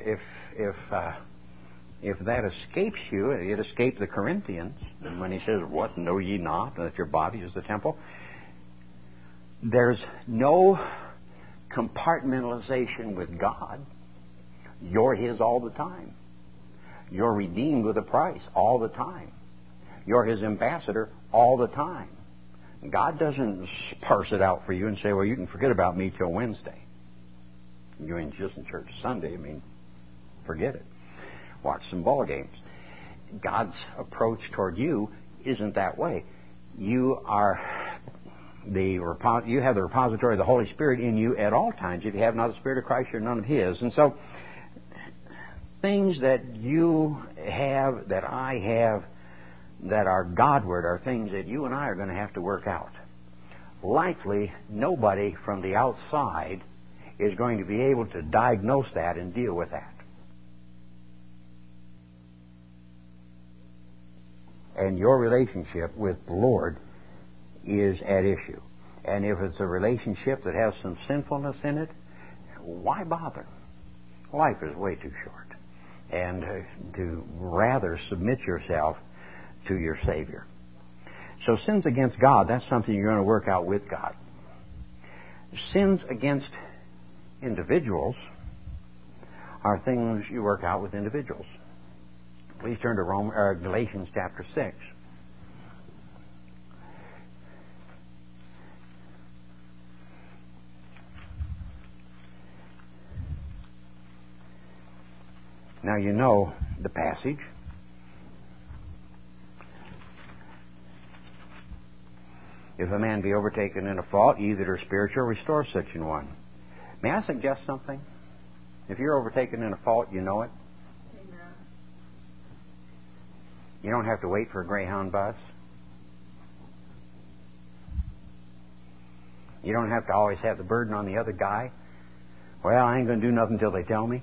if that escapes you, it escaped the Corinthians. And when he says, "What, know ye not that your body is the temple?" There's no compartmentalization with God. You're his all the time. You're redeemed with a price all the time. You're his ambassador all the time. God doesn't parse it out for you and say, "Well, you can forget about me till Wednesday. You ain't just in church Sunday. I mean, forget it. Watch some ball games." God's approach toward you isn't that way. You are you have the repository of the Holy Spirit in you at all times. If you have not the Spirit of Christ, you're none of His. And so, things that you have, that I have, that are Godward are things that you and I are going to have to work out. Likely, nobody from the outside is going to be able to diagnose that and deal with that. And your relationship with the Lord is at issue. And if it's a relationship that has some sinfulness in it, why bother? Life is way too short. And to rather submit yourself to your Savior. So sins against God, that's something you're going to work out with God. Sins against individuals are things you work out with individuals. Please turn to Galatians chapter 6. Now you know the passage. If a man be overtaken in a fault, ye that are spiritual, restore such an one. May I suggest something? If you're overtaken in a fault, you know it.
Amen.
You don't have to wait for a Greyhound bus. You don't have to always have the burden on the other guy. Well, I ain't going to do nothing until they tell me.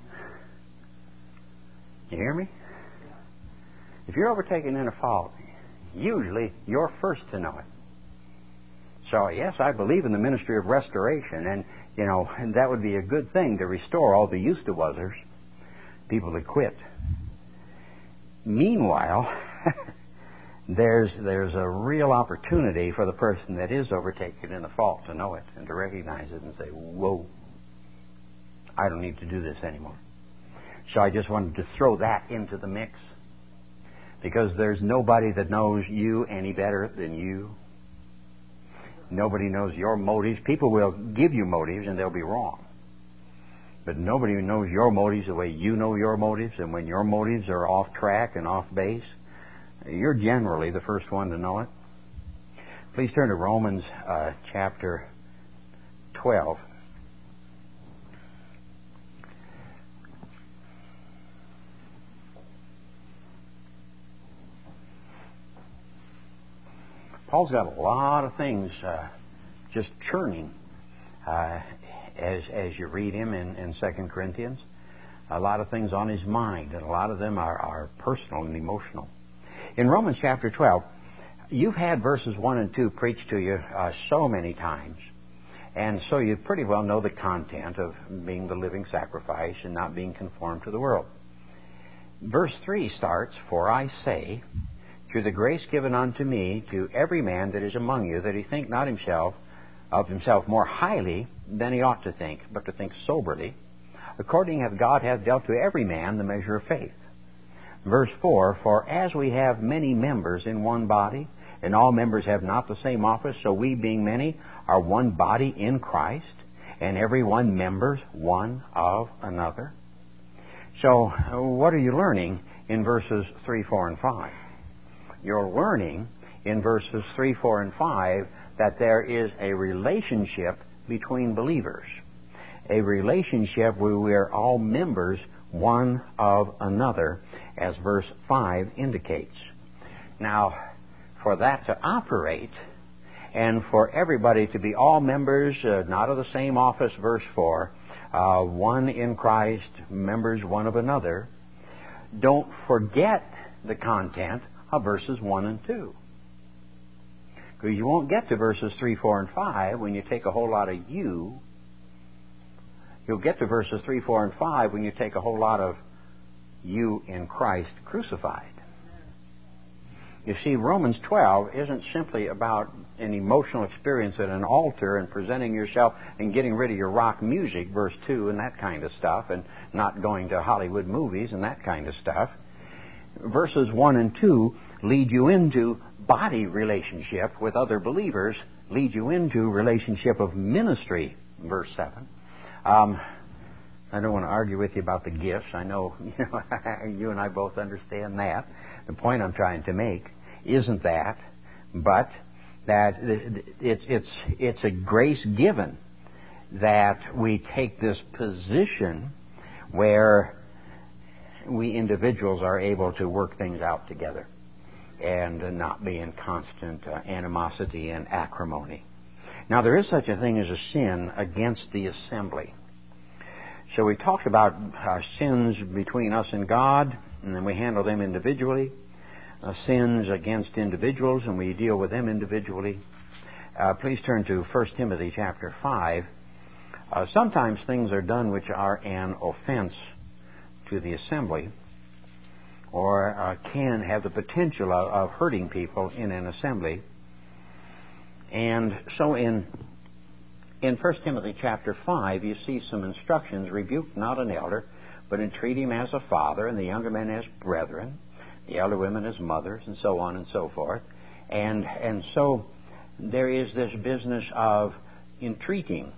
You hear me? If you're overtaken in a fault, usually you're first to know it. So, yes, I believe in the ministry of restoration, and that would be a good thing to restore all the used-to-wasers, people that quit. Meanwhile, there's a real opportunity for the person that is overtaken in a fault to know it and to recognize it and say, whoa, I don't need to do this anymore. So I just wanted to throw that into the mix, because there's nobody that knows you any better than you. Nobody knows your motives. People will give you motives and they'll be wrong. But nobody knows your motives the way you know your motives. And when your motives are off track and off base, you're generally the first one to know it. Please turn to Romans chapter 12. Paul's got a lot of things just churning as you read him in 2 Corinthians. A lot of things on his mind, and a lot of them are personal and emotional. In Romans chapter 12, you've had verses 1 and 2 preached to you so many times, and so you pretty well know the content of being the living sacrifice and not being conformed to the world. Verse 3 starts, "For I say, through the grace given unto me, to every man that is among you, that he think not of himself more highly than he ought to think, but to think soberly, according as God hath dealt to every man the measure of faith." Verse 4, "For as we have many members in one body, and all members have not the same office, so we, being many, are one body in Christ, and every one members one of another." So, what are you learning in verses 3, 4, and 5? You're learning in verses 3, 4, and 5 that there is a relationship between believers. A relationship where we are all members one of another, as verse 5 indicates. Now, for that to operate, and for everybody to be all members, not of the same office, verse 4, one in Christ, members one of another, don't forget the content of verses 1 and 2. Because you won't get to verses 3, 4, and 5 when you take a whole lot of you. You'll get to verses 3, 4, and 5 when you take a whole lot of you in Christ crucified. You see, Romans 12 isn't simply about an emotional experience at an altar and presenting yourself and getting rid of your rock music, verse 2, and that kind of stuff, and not going to Hollywood movies and that kind of stuff. Verses 1 and 2 lead you into body relationship with other believers, lead you into relationship of ministry, verse 7. I don't want to argue with you about the gifts. I know, you and I both understand that. The point I'm trying to make isn't that, but that it's a grace given that we take this position where we individuals are able to work things out together and not be in constant animosity and acrimony. Now, there is such a thing as a sin against the assembly. So we talked about sins between us and God, and then we handle them individually. Sins against individuals, and we deal with them individually. Please turn to 1 Timothy chapter 5. Sometimes things are done which are an offense to the assembly, or can have the potential of hurting people in an assembly. And so in 1 Timothy chapter 5, you see some instructions: rebuke not an elder, but entreat him as a father, and the younger men as brethren, the elder women as mothers, and so on and so forth. And so there is this business of entreating.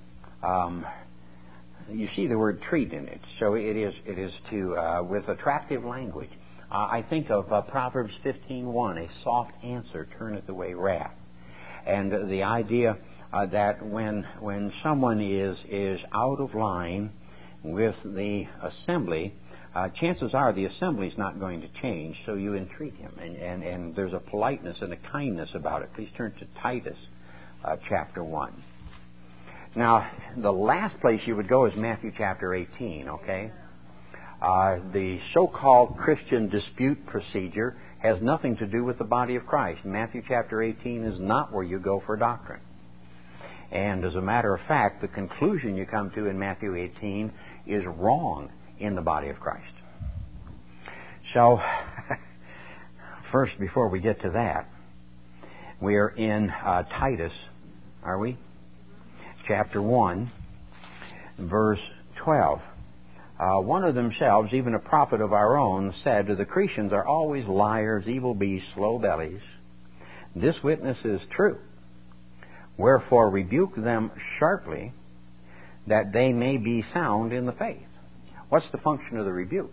You see the word treat in it. So it is to with attractive language. I think of Proverbs 15:1, a soft answer turneth away wrath. And the idea that when someone is out of line with the assembly, chances are the assembly is not going to change, so you entreat him. And there's a politeness and a kindness about it. Please turn to Titus chapter 1. Now, the last place you would go is Matthew chapter 18, okay? The so-called Christian dispute procedure has nothing to do with the body of Christ. Matthew chapter 18 is not where you go for doctrine. And as a matter of fact, the conclusion you come to in Matthew 18 is wrong in the body of Christ. So, first, before we get to that, we are in Titus, are we? Chapter 1, verse 12. One of themselves, even a prophet of our own, said, the Cretans are always liars, evil beasts, slow bellies. This witness is true. Wherefore rebuke them sharply, that they may be sound in the faith. What's the function of the rebuke?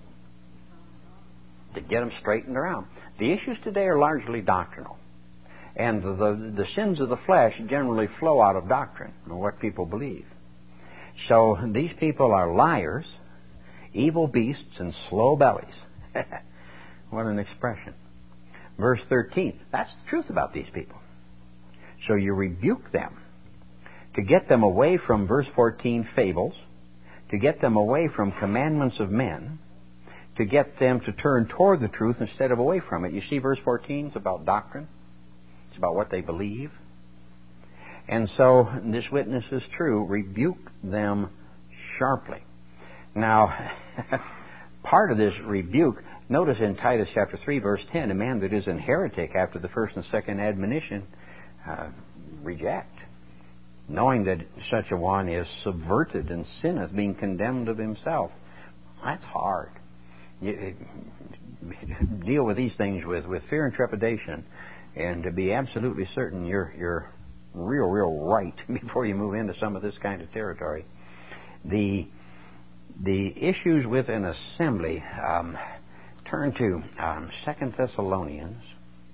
To get them straightened around. The issues today are largely doctrinal. And the sins of the flesh generally flow out of doctrine, or what people believe. So these people are liars, evil beasts, and slow bellies. What an expression. Verse 13. That's the truth about these people. So you rebuke them to get them away from, verse 14, fables, to get them away from commandments of men, to get them to turn toward the truth instead of away from it. You see, verse 14 is about doctrine. It's about what they believe. And so this witness is true. Rebuke them sharply. Now, part of this rebuke, notice in Titus chapter 3, verse 10, a man that is an heretic after the first and second admonition, reject, knowing that such a one is subverted and sinneth, being condemned of himself. That's hard. You deal with these things with fear and trepidation, and to be absolutely certain you're real right before you move into some of this kind of territory. The issues with an assembly, turn to 2 Thessalonians,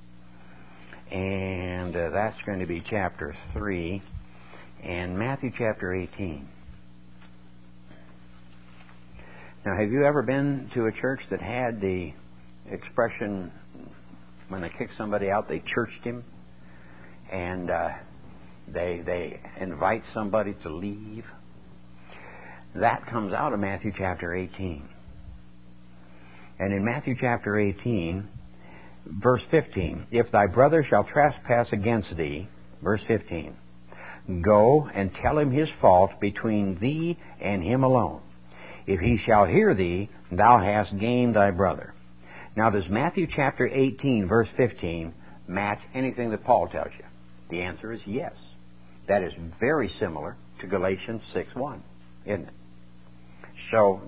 and that's going to be chapter 3, and Matthew chapter 18. Now, have you ever been to a church that had the expression, when they kicked somebody out, they churched him, and they invite somebody to leave? That comes out of Matthew chapter 18. And in Matthew chapter 18, verse 15, if thy brother shall trespass against thee, verse 15, go and tell him his fault between thee and him alone. If he shall hear thee, thou hast gained thy brother. Now, does Matthew chapter 18, verse 15, match anything that Paul tells you? The answer is yes. That is very similar to Galatians 6:1, isn't it? So,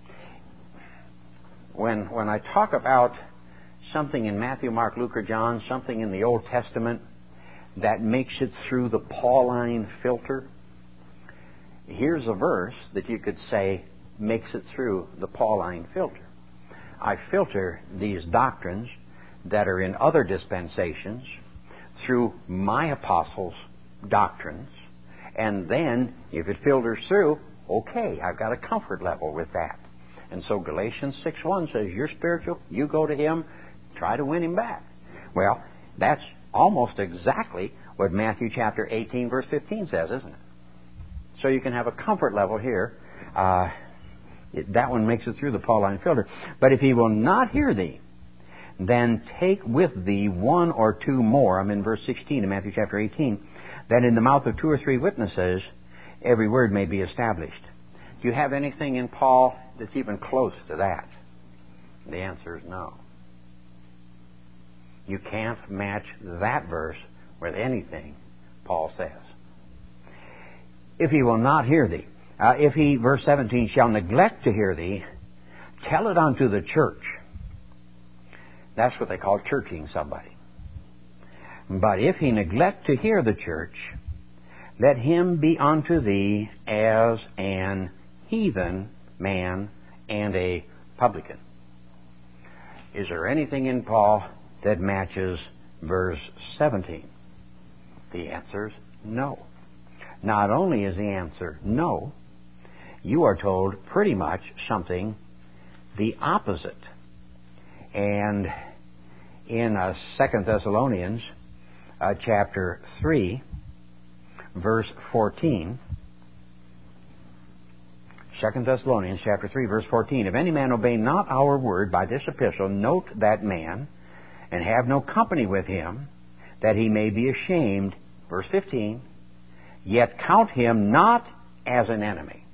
when I talk about something in Matthew, Mark, Luke, or John, something in the Old Testament that makes it through the Pauline filter, here's a verse that you could say makes it through the Pauline filter. I filter these doctrines that are in other dispensations through my apostles' doctrines. And then, if it filters through, okay, I've got a comfort level with that. And so Galatians 6:1 says, you're spiritual, you go to him, try to win him back. Well, that's almost exactly what Matthew chapter 18, verse 15 says, isn't it? So you can have a comfort level here. That one makes it through the Pauline filter. But if he will not hear thee, then take with thee one or two more. I'm in verse 16 of Matthew chapter 18. That in the mouth of two or three witnesses, every word may be established. Do you have anything in Paul that's even close to that? The answer is no. You can't match that verse with anything Paul says. If he will not hear thee, if he, verse 17, shall neglect to hear thee, tell it unto the church. That's what they call churching somebody. But if he neglect to hear the church, let him be unto thee as an heathen man and a publican. Is there anything in Paul that matches verse 17? The answer is no. Not only is the answer no, you are told pretty much something the opposite. And in 2 Thessalonians chapter 3, verse 14, 2 Thessalonians chapter 3, verse 14, if any man obey not our word by this epistle, note that man, and have no company with him, that he may be ashamed. Verse 15, yet count him not as an enemy.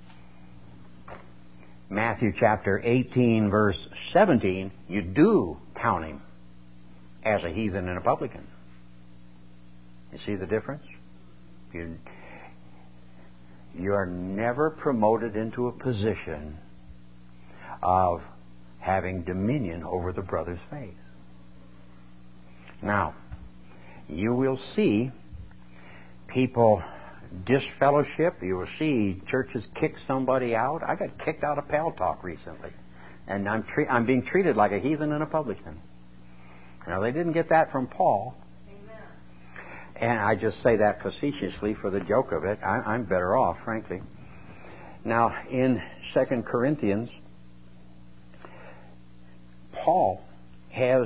Matthew chapter 18, verse 17, you do count him as a heathen and a publican. You see the difference? You are never promoted into a position of having dominion over the brother's faith. Now, you will see people disfellowship. You will see churches kick somebody out. I got kicked out of Pal Talk recently, and I'm being treated like a heathen and a publican. Now, they didn't get that from Paul. And I just say that facetiously for the joke of it. I'm better off, frankly. Now, in 2 Corinthians, Paul has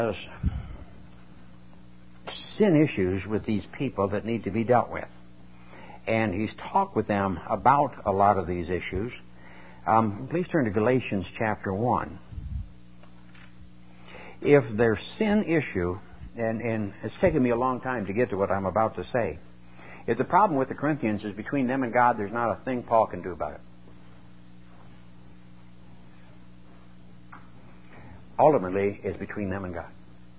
sin issues with these people that need to be dealt with. And he's talked with them about a lot of these issues. Please turn to Galatians chapter 1. If their sin issue, and it's taken me a long time to get to what I'm about to say, if the problem with the Corinthians is between them and God, there's not a thing Paul can do about it. Ultimately, it's between them and God.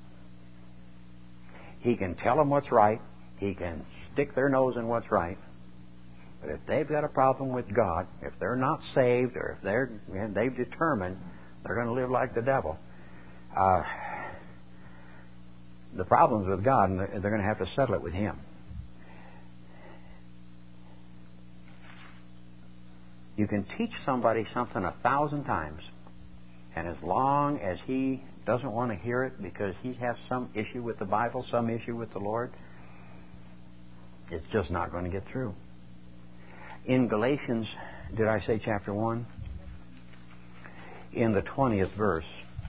He can tell them what's right. He can stick their nose in what's right. But if they've got a problem with God, if they're not saved, or if they've determined they're going to live like the devil, the problem's with God, and they're going to have to settle it with Him. You can teach somebody something 1,000 times, and as long as he doesn't want to hear it because he has some issue with the Bible, some issue with the Lord, it's just not going to get through. In Galatians, did I say chapter 1? In the 20th verse,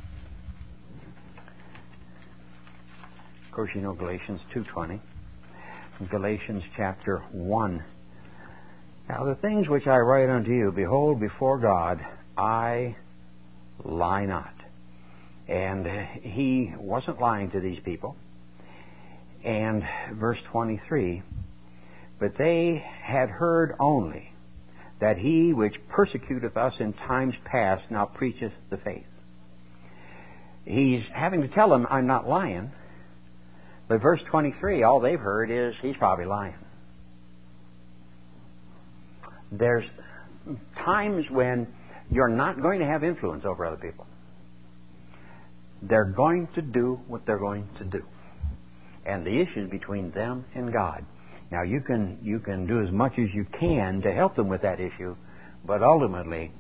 of course you know Galatians 2:20. Galatians chapter 1. Now the things which I write unto you, behold, before God, I lie not. And he wasn't lying to these people. And verse 23, but they had heard only that he which persecuteth us in times past now preacheth the faith. He's having to tell them, I'm not lying. But verse 23, all they've heard is, he's probably lying. There's times when you're not going to have influence over other people. They're going to do what they're going to do. And the issue is between them and God. Now, you can do as much as you can to help them with that issue, but ultimately,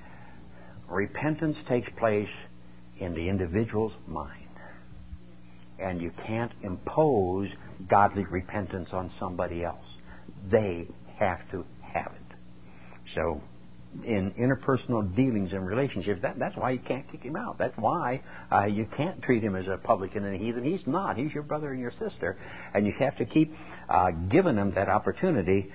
repentance takes place in the individual's mind. And you can't impose godly repentance on somebody else. They have to have it. So, in interpersonal dealings and relationships, that's why you can't kick him out. That's why you can't treat him as a publican and a heathen. He's not. He's your brother and your sister. And you have to keep giving them that opportunity.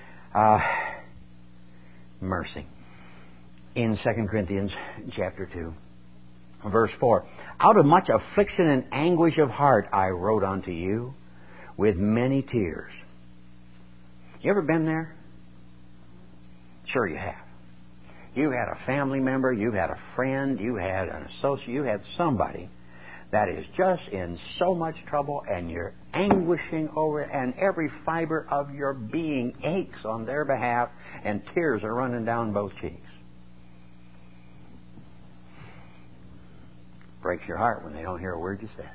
Mercy. In 2 Corinthians chapter 2, verse 4, out of much affliction and anguish of heart I wrote unto you with many tears. You ever been there? Sure you have. You had a family member, you had a friend, you had an associate, you had somebody that is just in so much trouble, and you're anguishing over it, and every fiber of your being aches on their behalf, and tears are running down both cheeks. Breaks your heart when they don't hear a word you said.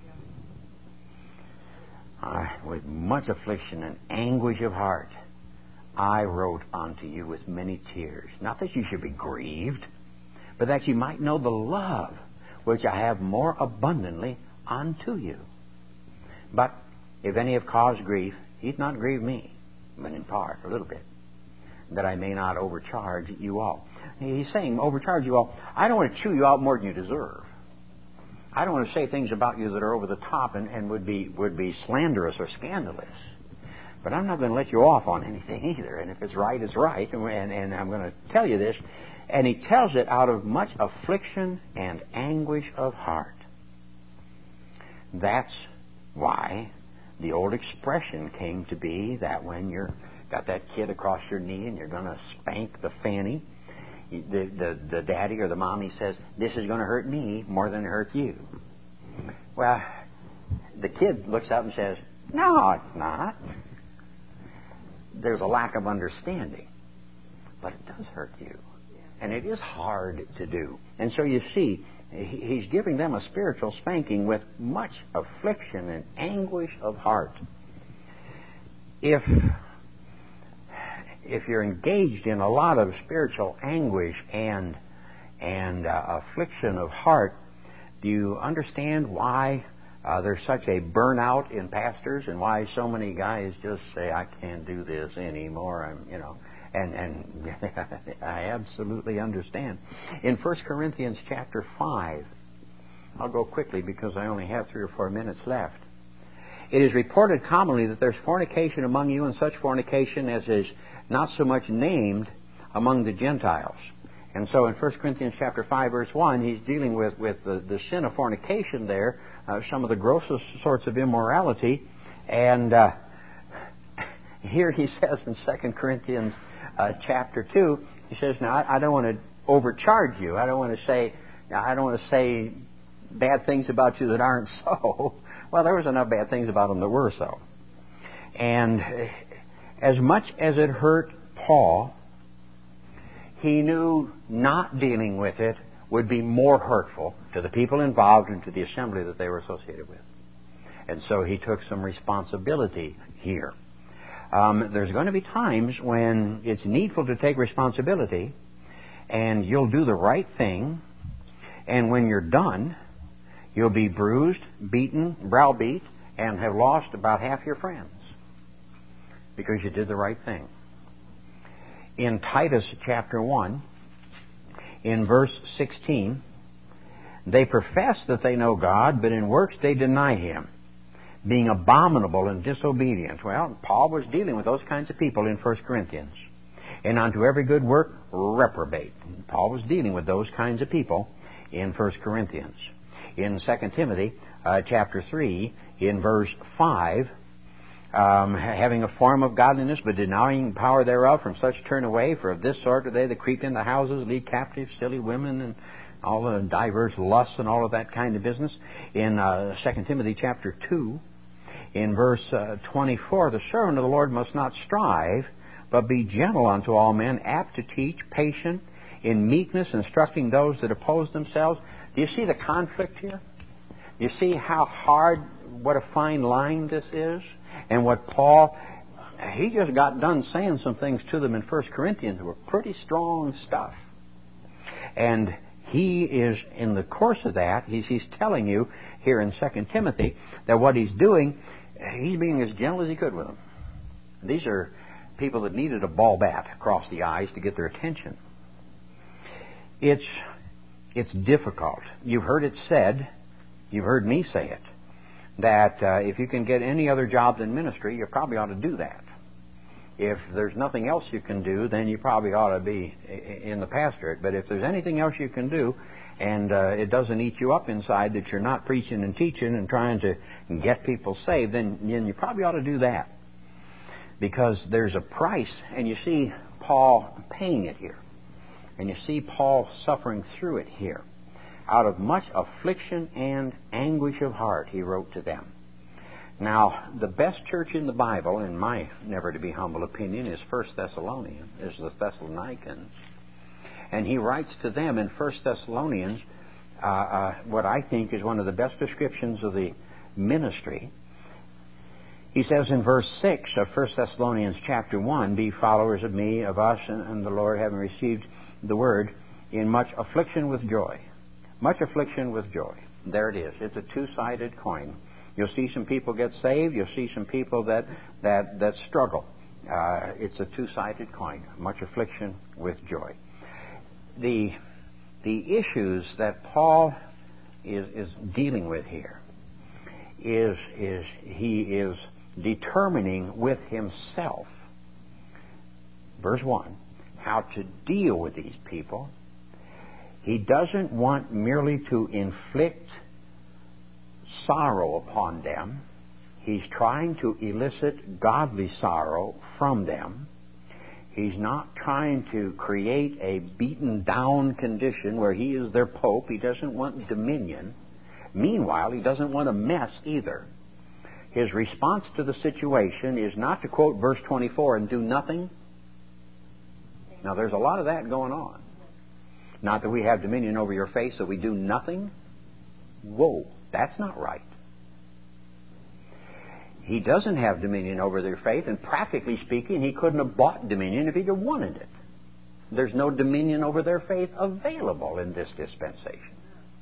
With much affliction and anguish of heart, I wrote unto you with many tears. Not that you should be grieved, but that you might know the love which I have more abundantly unto you. But if any have caused grief, he's not grieved me, but in part, a little bit, that I may not overcharge you all. He's saying, overcharge you all. I don't want to chew you out more than you deserve. I don't want to say things about you that are over the top and would be slanderous or scandalous. But I'm not going to let you off on anything either. And if it's right, it's right. And I'm going to tell you this. And he tells it out of much affliction and anguish of heart. That's why the old expression came to be that when you're got that kid across your knee and you're going to spank the fanny, the daddy or the mommy says, this is going to hurt me more than it hurts you. Well, the kid looks up and says, no, it's not. There's a lack of understanding. But it does hurt you. And it is hard to do. And so you see, he's giving them a spiritual spanking with much affliction and anguish of heart. If you're engaged in a lot of spiritual anguish and affliction of heart, do you understand why there's such a burnout in pastors and why so many guys just say, I can't do this anymore? And I absolutely understand. In 1 Corinthians chapter 5, I'll go quickly because I only have 3 or 4 minutes left. It is reported commonly that there's fornication among you, and such fornication as is not so much named among the Gentiles. And so in 1 Corinthians chapter 5, verse 1, he's dealing with the sin of fornication there, some of the grossest sorts of immorality. And here he says in 2 Corinthians chapter 2, he says, now I don't want to overcharge you. I don't want to say bad things about you that aren't so. Well, there was enough bad things about them that were so. And as much as it hurt Paul, he knew not dealing with it would be more hurtful to the people involved and to the assembly that they were associated with. And so he took some responsibility here. There's going to be times when it's needful to take responsibility, and you'll do the right thing, and when you're done, you'll be bruised, beaten, browbeat, and have lost about half your friends because you did the right thing. In Titus chapter 1, in verse 16, they profess that they know God, but in works they deny Him, being abominable and disobedient. Well, Paul was dealing with those kinds of people in 1 Corinthians. And unto every good work, reprobate. Paul was dealing with those kinds of people in 1 Corinthians. In 2 Timothy chapter 3, in verse 5, having a form of godliness, but denying the power thereof, from such turn away, for of this sort are they that creep into houses, lead captive silly women, and all the diverse lusts and all of that kind of business. In 2 Timothy chapter 2, in verse 24, the servant of the Lord must not strive, but be gentle unto all men, apt to teach, patient, in meekness, instructing those that oppose themselves. Do you see the conflict here? You see how hard, what a fine line this is? And what Paul, he just got done saying some things to them in 1 Corinthians that were pretty strong stuff. And he is, in the course of that, he's telling you here in 2 Timothy that what he's doing, he's being as gentle as he could with them. These are people that needed a ball bat across the eyes to get their attention. It's difficult. You've heard it said, you've heard me say it, that if you can get any other job than ministry, you probably ought to do that. If there's nothing else you can do, then you probably ought to be in the pastorate. But if there's anything else you can do, and it doesn't eat you up inside that you're not preaching and teaching and trying to get people saved, then you probably ought to do that. Because there's a price, and you see Paul paying it here. And you see Paul suffering through it here. Out of much affliction and anguish of heart, he wrote to them. Now, the best church in the Bible, in my never-to-be-humble opinion, is 1 Thessalonians, is the Thessalonians. And he writes to them in 1 Thessalonians what I think is one of the best descriptions of the ministry. He says in verse 6 of 1 Thessalonians chapter 1, "Be followers of me, of us, and the Lord, having received the word, in much affliction with joy." Much affliction with joy. There it is. It's a two-sided coin. You'll see some people get saved. You'll see some people that struggle. It's a two-sided coin. Much affliction with joy. The issues that Paul is dealing with here is he is determining with himself, verse 1, how to deal with these people. He doesn't want merely to inflict sorrow upon them. He's trying to elicit godly sorrow from them. He's not trying to create a beaten down condition where he is their pope. He doesn't want dominion. Meanwhile, he doesn't want a mess either. His response to the situation is not to quote verse 24 and do nothing. Now, there's a lot of that going on. Not that we have dominion over your faith, so we do nothing. Whoa, that's not right. He doesn't have dominion over their faith, and practically speaking, he couldn't have bought dominion if he'd have wanted it. There's no dominion over their faith available in this dispensation.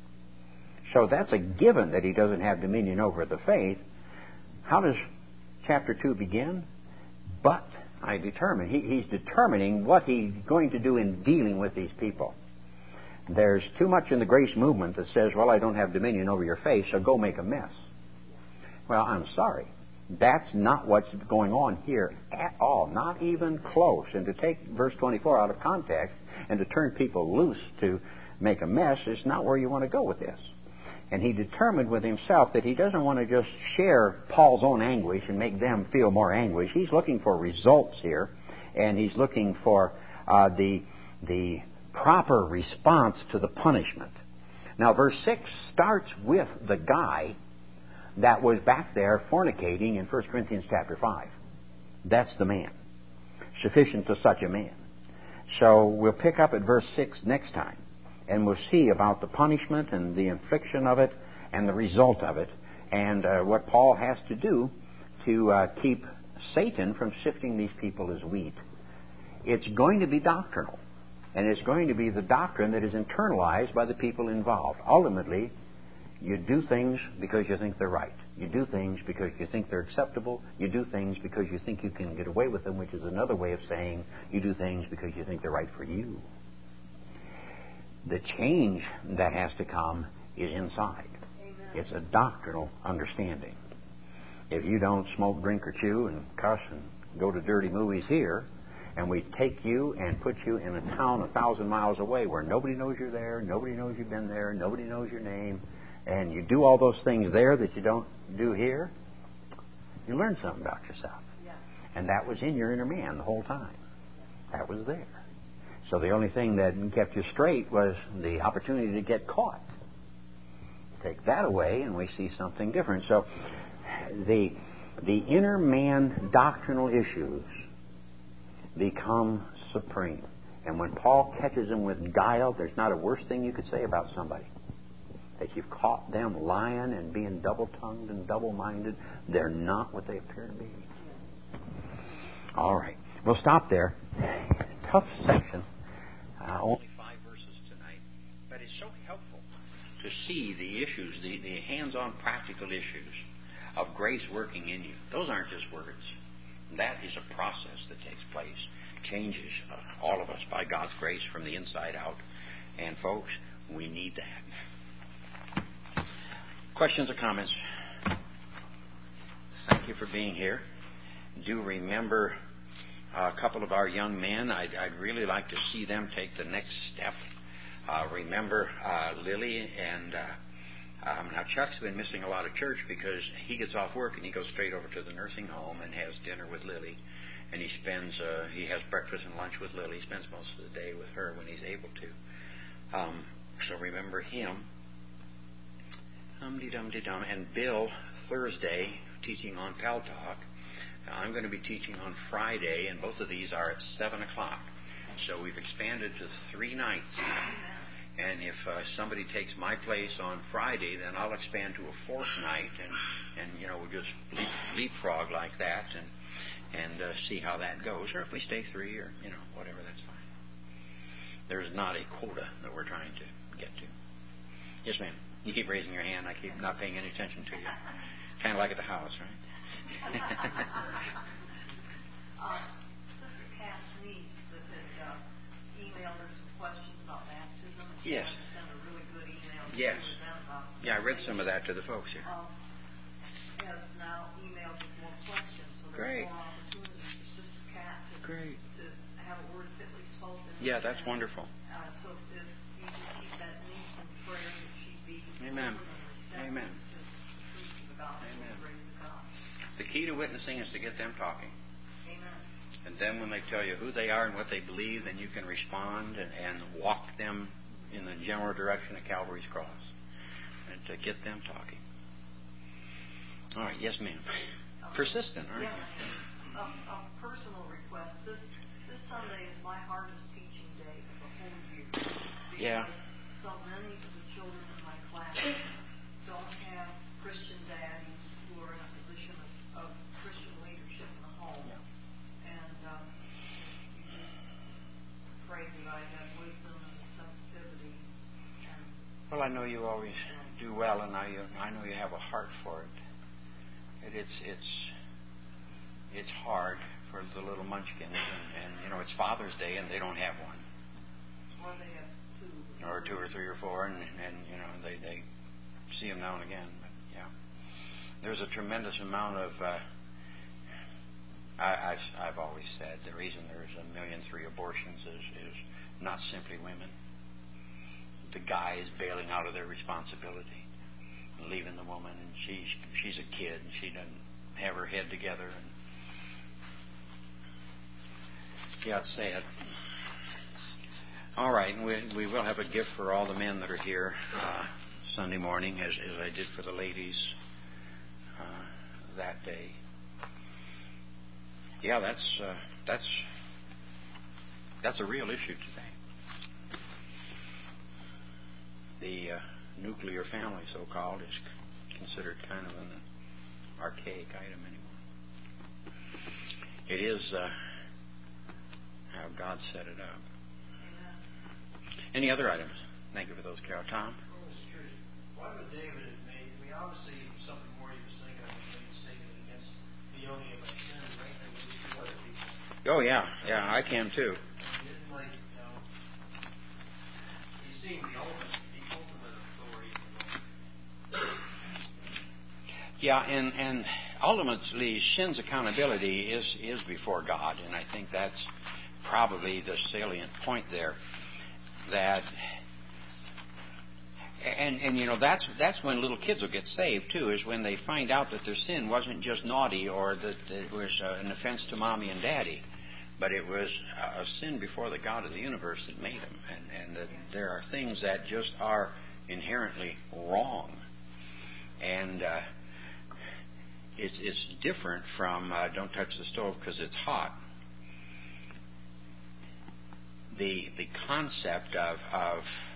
So that's a given that he doesn't have dominion over the faith. How does chapter 2 begin? But I determine. He's determining what he's going to do in dealing with these people. There's too much in the grace movement that says, well, I don't have dominion over your faith, so go make a mess. Well, I'm sorry. That's not what's going on here at all. Not even close. And to take verse 24 out of context and to turn people loose to make a mess is not where you want to go with this. And he determined with himself that he doesn't want to just share Paul's own anguish and make them feel more anguish. He's looking for results here, and he's looking for the proper response to the punishment. Now, verse 6 starts with the guy that was back there fornicating in 1 Corinthians chapter 5. That's the man. Sufficient to such a man. So we'll pick up at verse 6 next time, and we'll see about the punishment and the infliction of it and the result of it, and what Paul has to do to keep Satan from sifting these people as wheat. It's going to be doctrinal, and it's going to be the doctrine that is internalized by the people involved. Ultimately, you do things because you think they're right. You do things because you think they're acceptable. You do things because you think you can get away with them, which is another way of saying you do things because you think they're right for you. The change that has to come is inside. Amen. It's a doctrinal understanding. If you don't smoke, drink, or chew and cuss and go to dirty movies here, and we take you and put you in a town 1,000 miles away where nobody knows you're there, nobody knows you've been there, nobody knows your name, and you do all those things there that you don't do here, you learn something about yourself. Yeah. And that was in your inner man the whole time. That was there. So the only thing that kept you straight was the opportunity to get caught. Take that away and we see something different. So the inner man doctrinal issues become supreme. And when Paul catches them with guile, there's not a worse thing you could say about somebody. That you've caught them lying and being double-tongued and double-minded. They're not what they appear to be. All right. We'll stop there. Tough section. Only 5 verses tonight. But it's so to see the issues, the hands-on practical issues of grace working in you. Those aren't just words. That is a process that takes place, changes all of us by God's grace from the inside out. And folks, we need that. Questions or comments? Thank you for being here. Do remember a couple of our young men. I'd really like to see them take the next step. Remember Lily and now Chuck's been missing a lot of church because he gets off work and he goes straight over to the nursing home and has dinner with Lily, and he has breakfast and lunch with Lily. He spends most of the day with her when he's able to. So remember him. Hum-de-dum-de-dum. And Bill, Thursday, teaching on Pal Talk. I'm going to be teaching on Friday, and both of these are at 7 o'clock. So we've expanded to 3 nights. And if somebody takes my place on Friday, then I'll expand to a 4th night, and we'll just leapfrog like that and see how that goes. Or if we stay 3 or, whatever, that's fine. There's not a quota that we're trying to get to. Yes, ma'am. You keep raising your hand. I keep not paying any attention to you. Kind of like at the house, right?
Sister Kat's niece that had emailed her some questions about baptism.
Yes.
Sent a really good email.
Yes.
To them about
Yeah, I read some of that to the folks here.
Has now emailed with more questions. So
Great.
There's more opportunities for Sister Kat to have a word fitly spoken.
Yeah, that's wonderful.
So if you just keep that niece in prayer that she'd be
Amen. Amen.
to the truth of the gospel.
Amen.
Praise God.
The key to witnessing is to get them talking.
Amen. And
then when they tell you who they are and what they believe, then you can respond and walk them in the general direction of Calvary's cross. And to get them talking. All right, yes, ma'am. Persistent, aren't you?
A personal request. This Sunday is my hardest teaching day of the whole year. Because so many of the children in my class don't have Christian daddies who are in a position of Christian leadership in the home. Yeah. And you just pray that I have wisdom and sensitivity.
Well, I know you always do well, and I know you have a heart for it. It's hard for the little munchkins, and it's Father's Day, and they don't have one.
Well, they have 2.
Or 2 or 3 or 4, and they see them now and again. But yeah, there's a tremendous amount of. I've always said the reason there's 1.3 million abortions is not simply women. The guy is bailing out of their responsibility, and leaving the woman, and she's a kid, and she doesn't have her head together, and it's sad. All right, and we will have a gift for all the men that are here Sunday morning, as I did for the ladies that day. Yeah, that's a real issue today. The nuclear family, so-called, is considered kind of an archaic item anymore. It is how God set it up. Any other items? Thank you for those, Carol. Tom?
Why would David have made, obviously something more he was thinking of when he statement against the only of my sins, right? And we see other people.
Oh, yeah, I can too.
Isn't like, he's seeing the ultimate authority.
Yeah, and ultimately, sin's accountability is before God, and I think that's probably the salient point there. That and that's when little kids will get saved too, is when they find out that their sin wasn't just naughty or that it was an offense to mommy and daddy, but it was a sin before the God of the universe that made them, and that there are things that just are inherently wrong, and it's different from don't touch the stove because it's hot. The concept of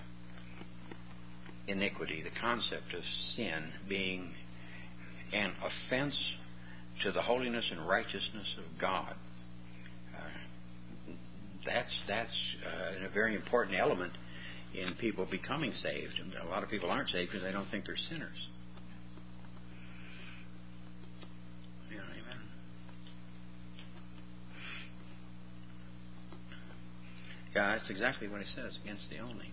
iniquity, the concept of sin being an offense to the holiness and righteousness of God, that's a very important element in people becoming saved. And a lot of people aren't saved because they don't think they're sinners. Yeah, amen. Yeah, that's exactly what he says, against the only.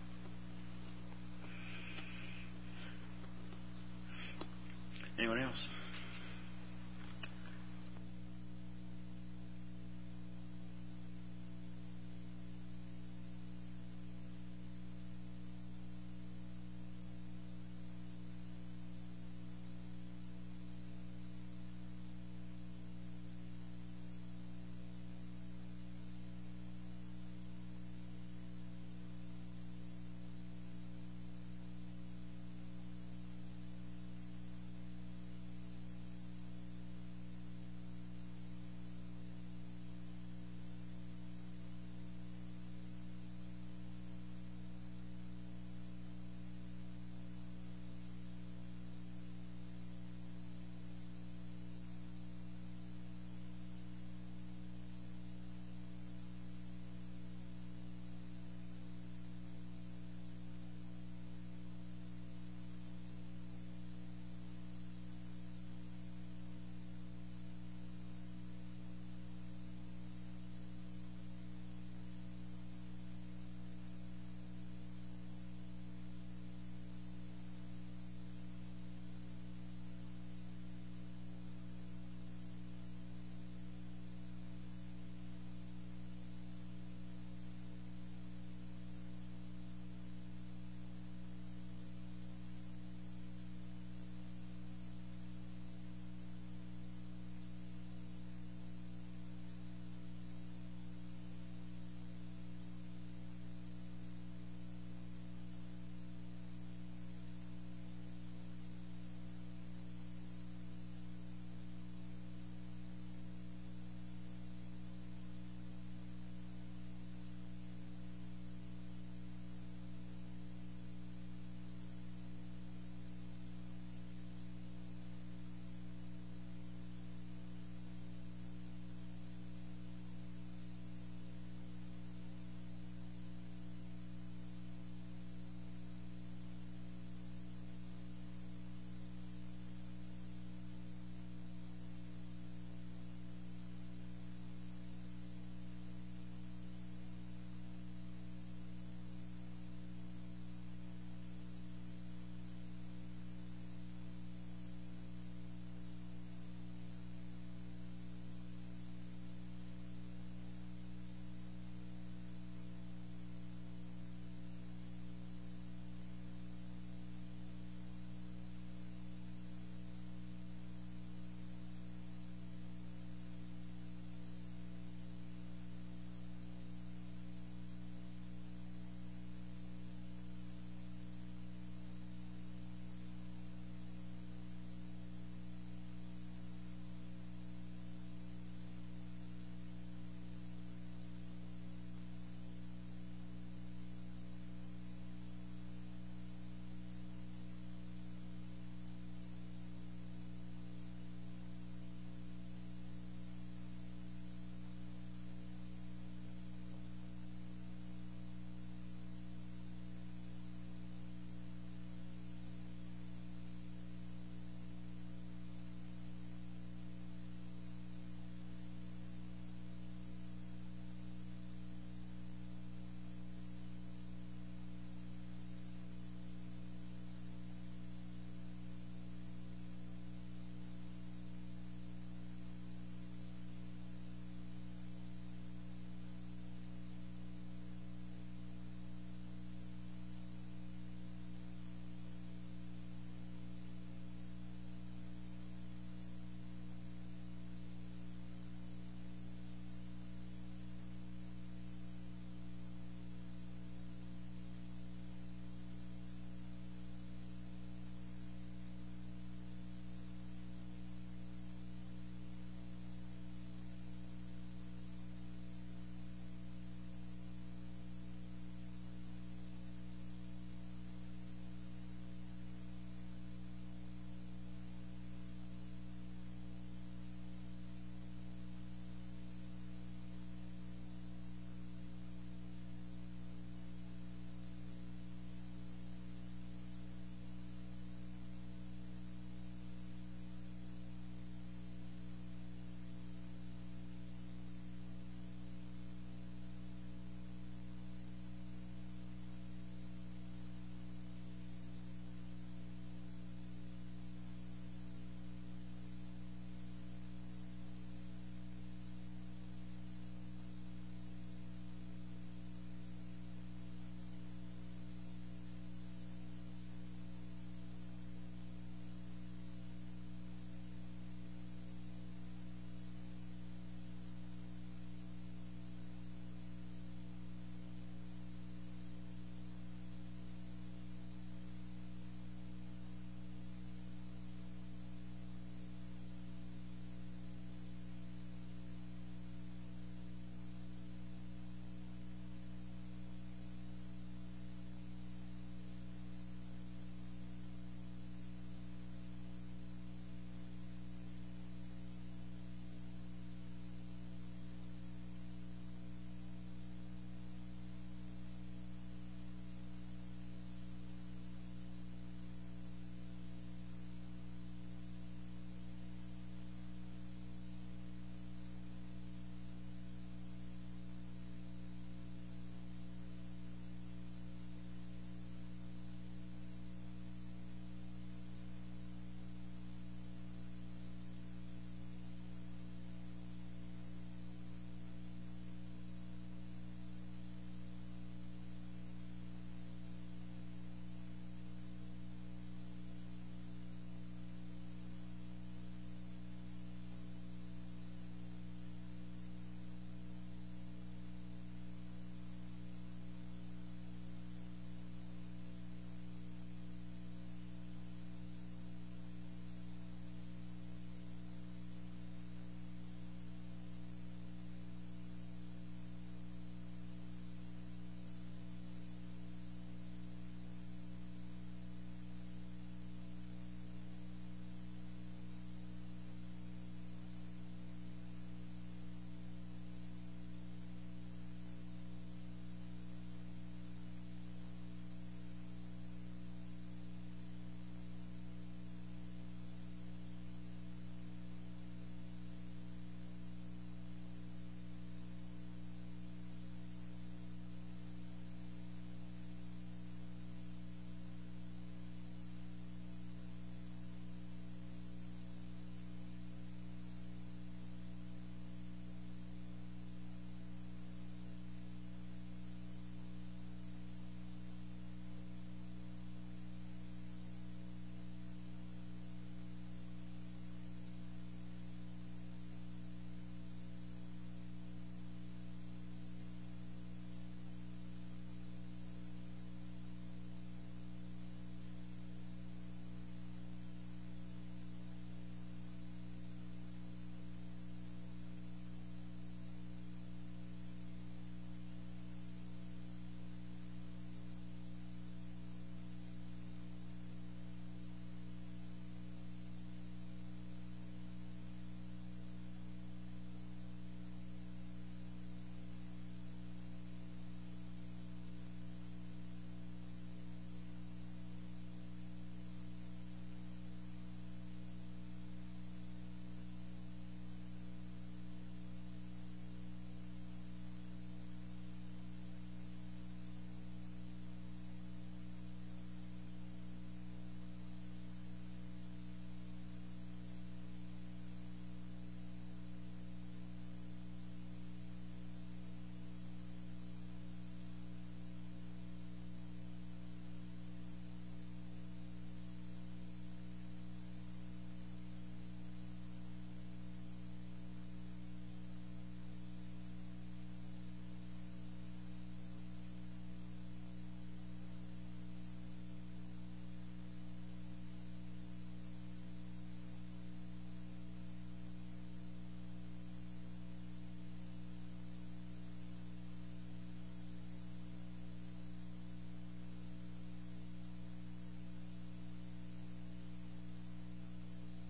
Anyone else?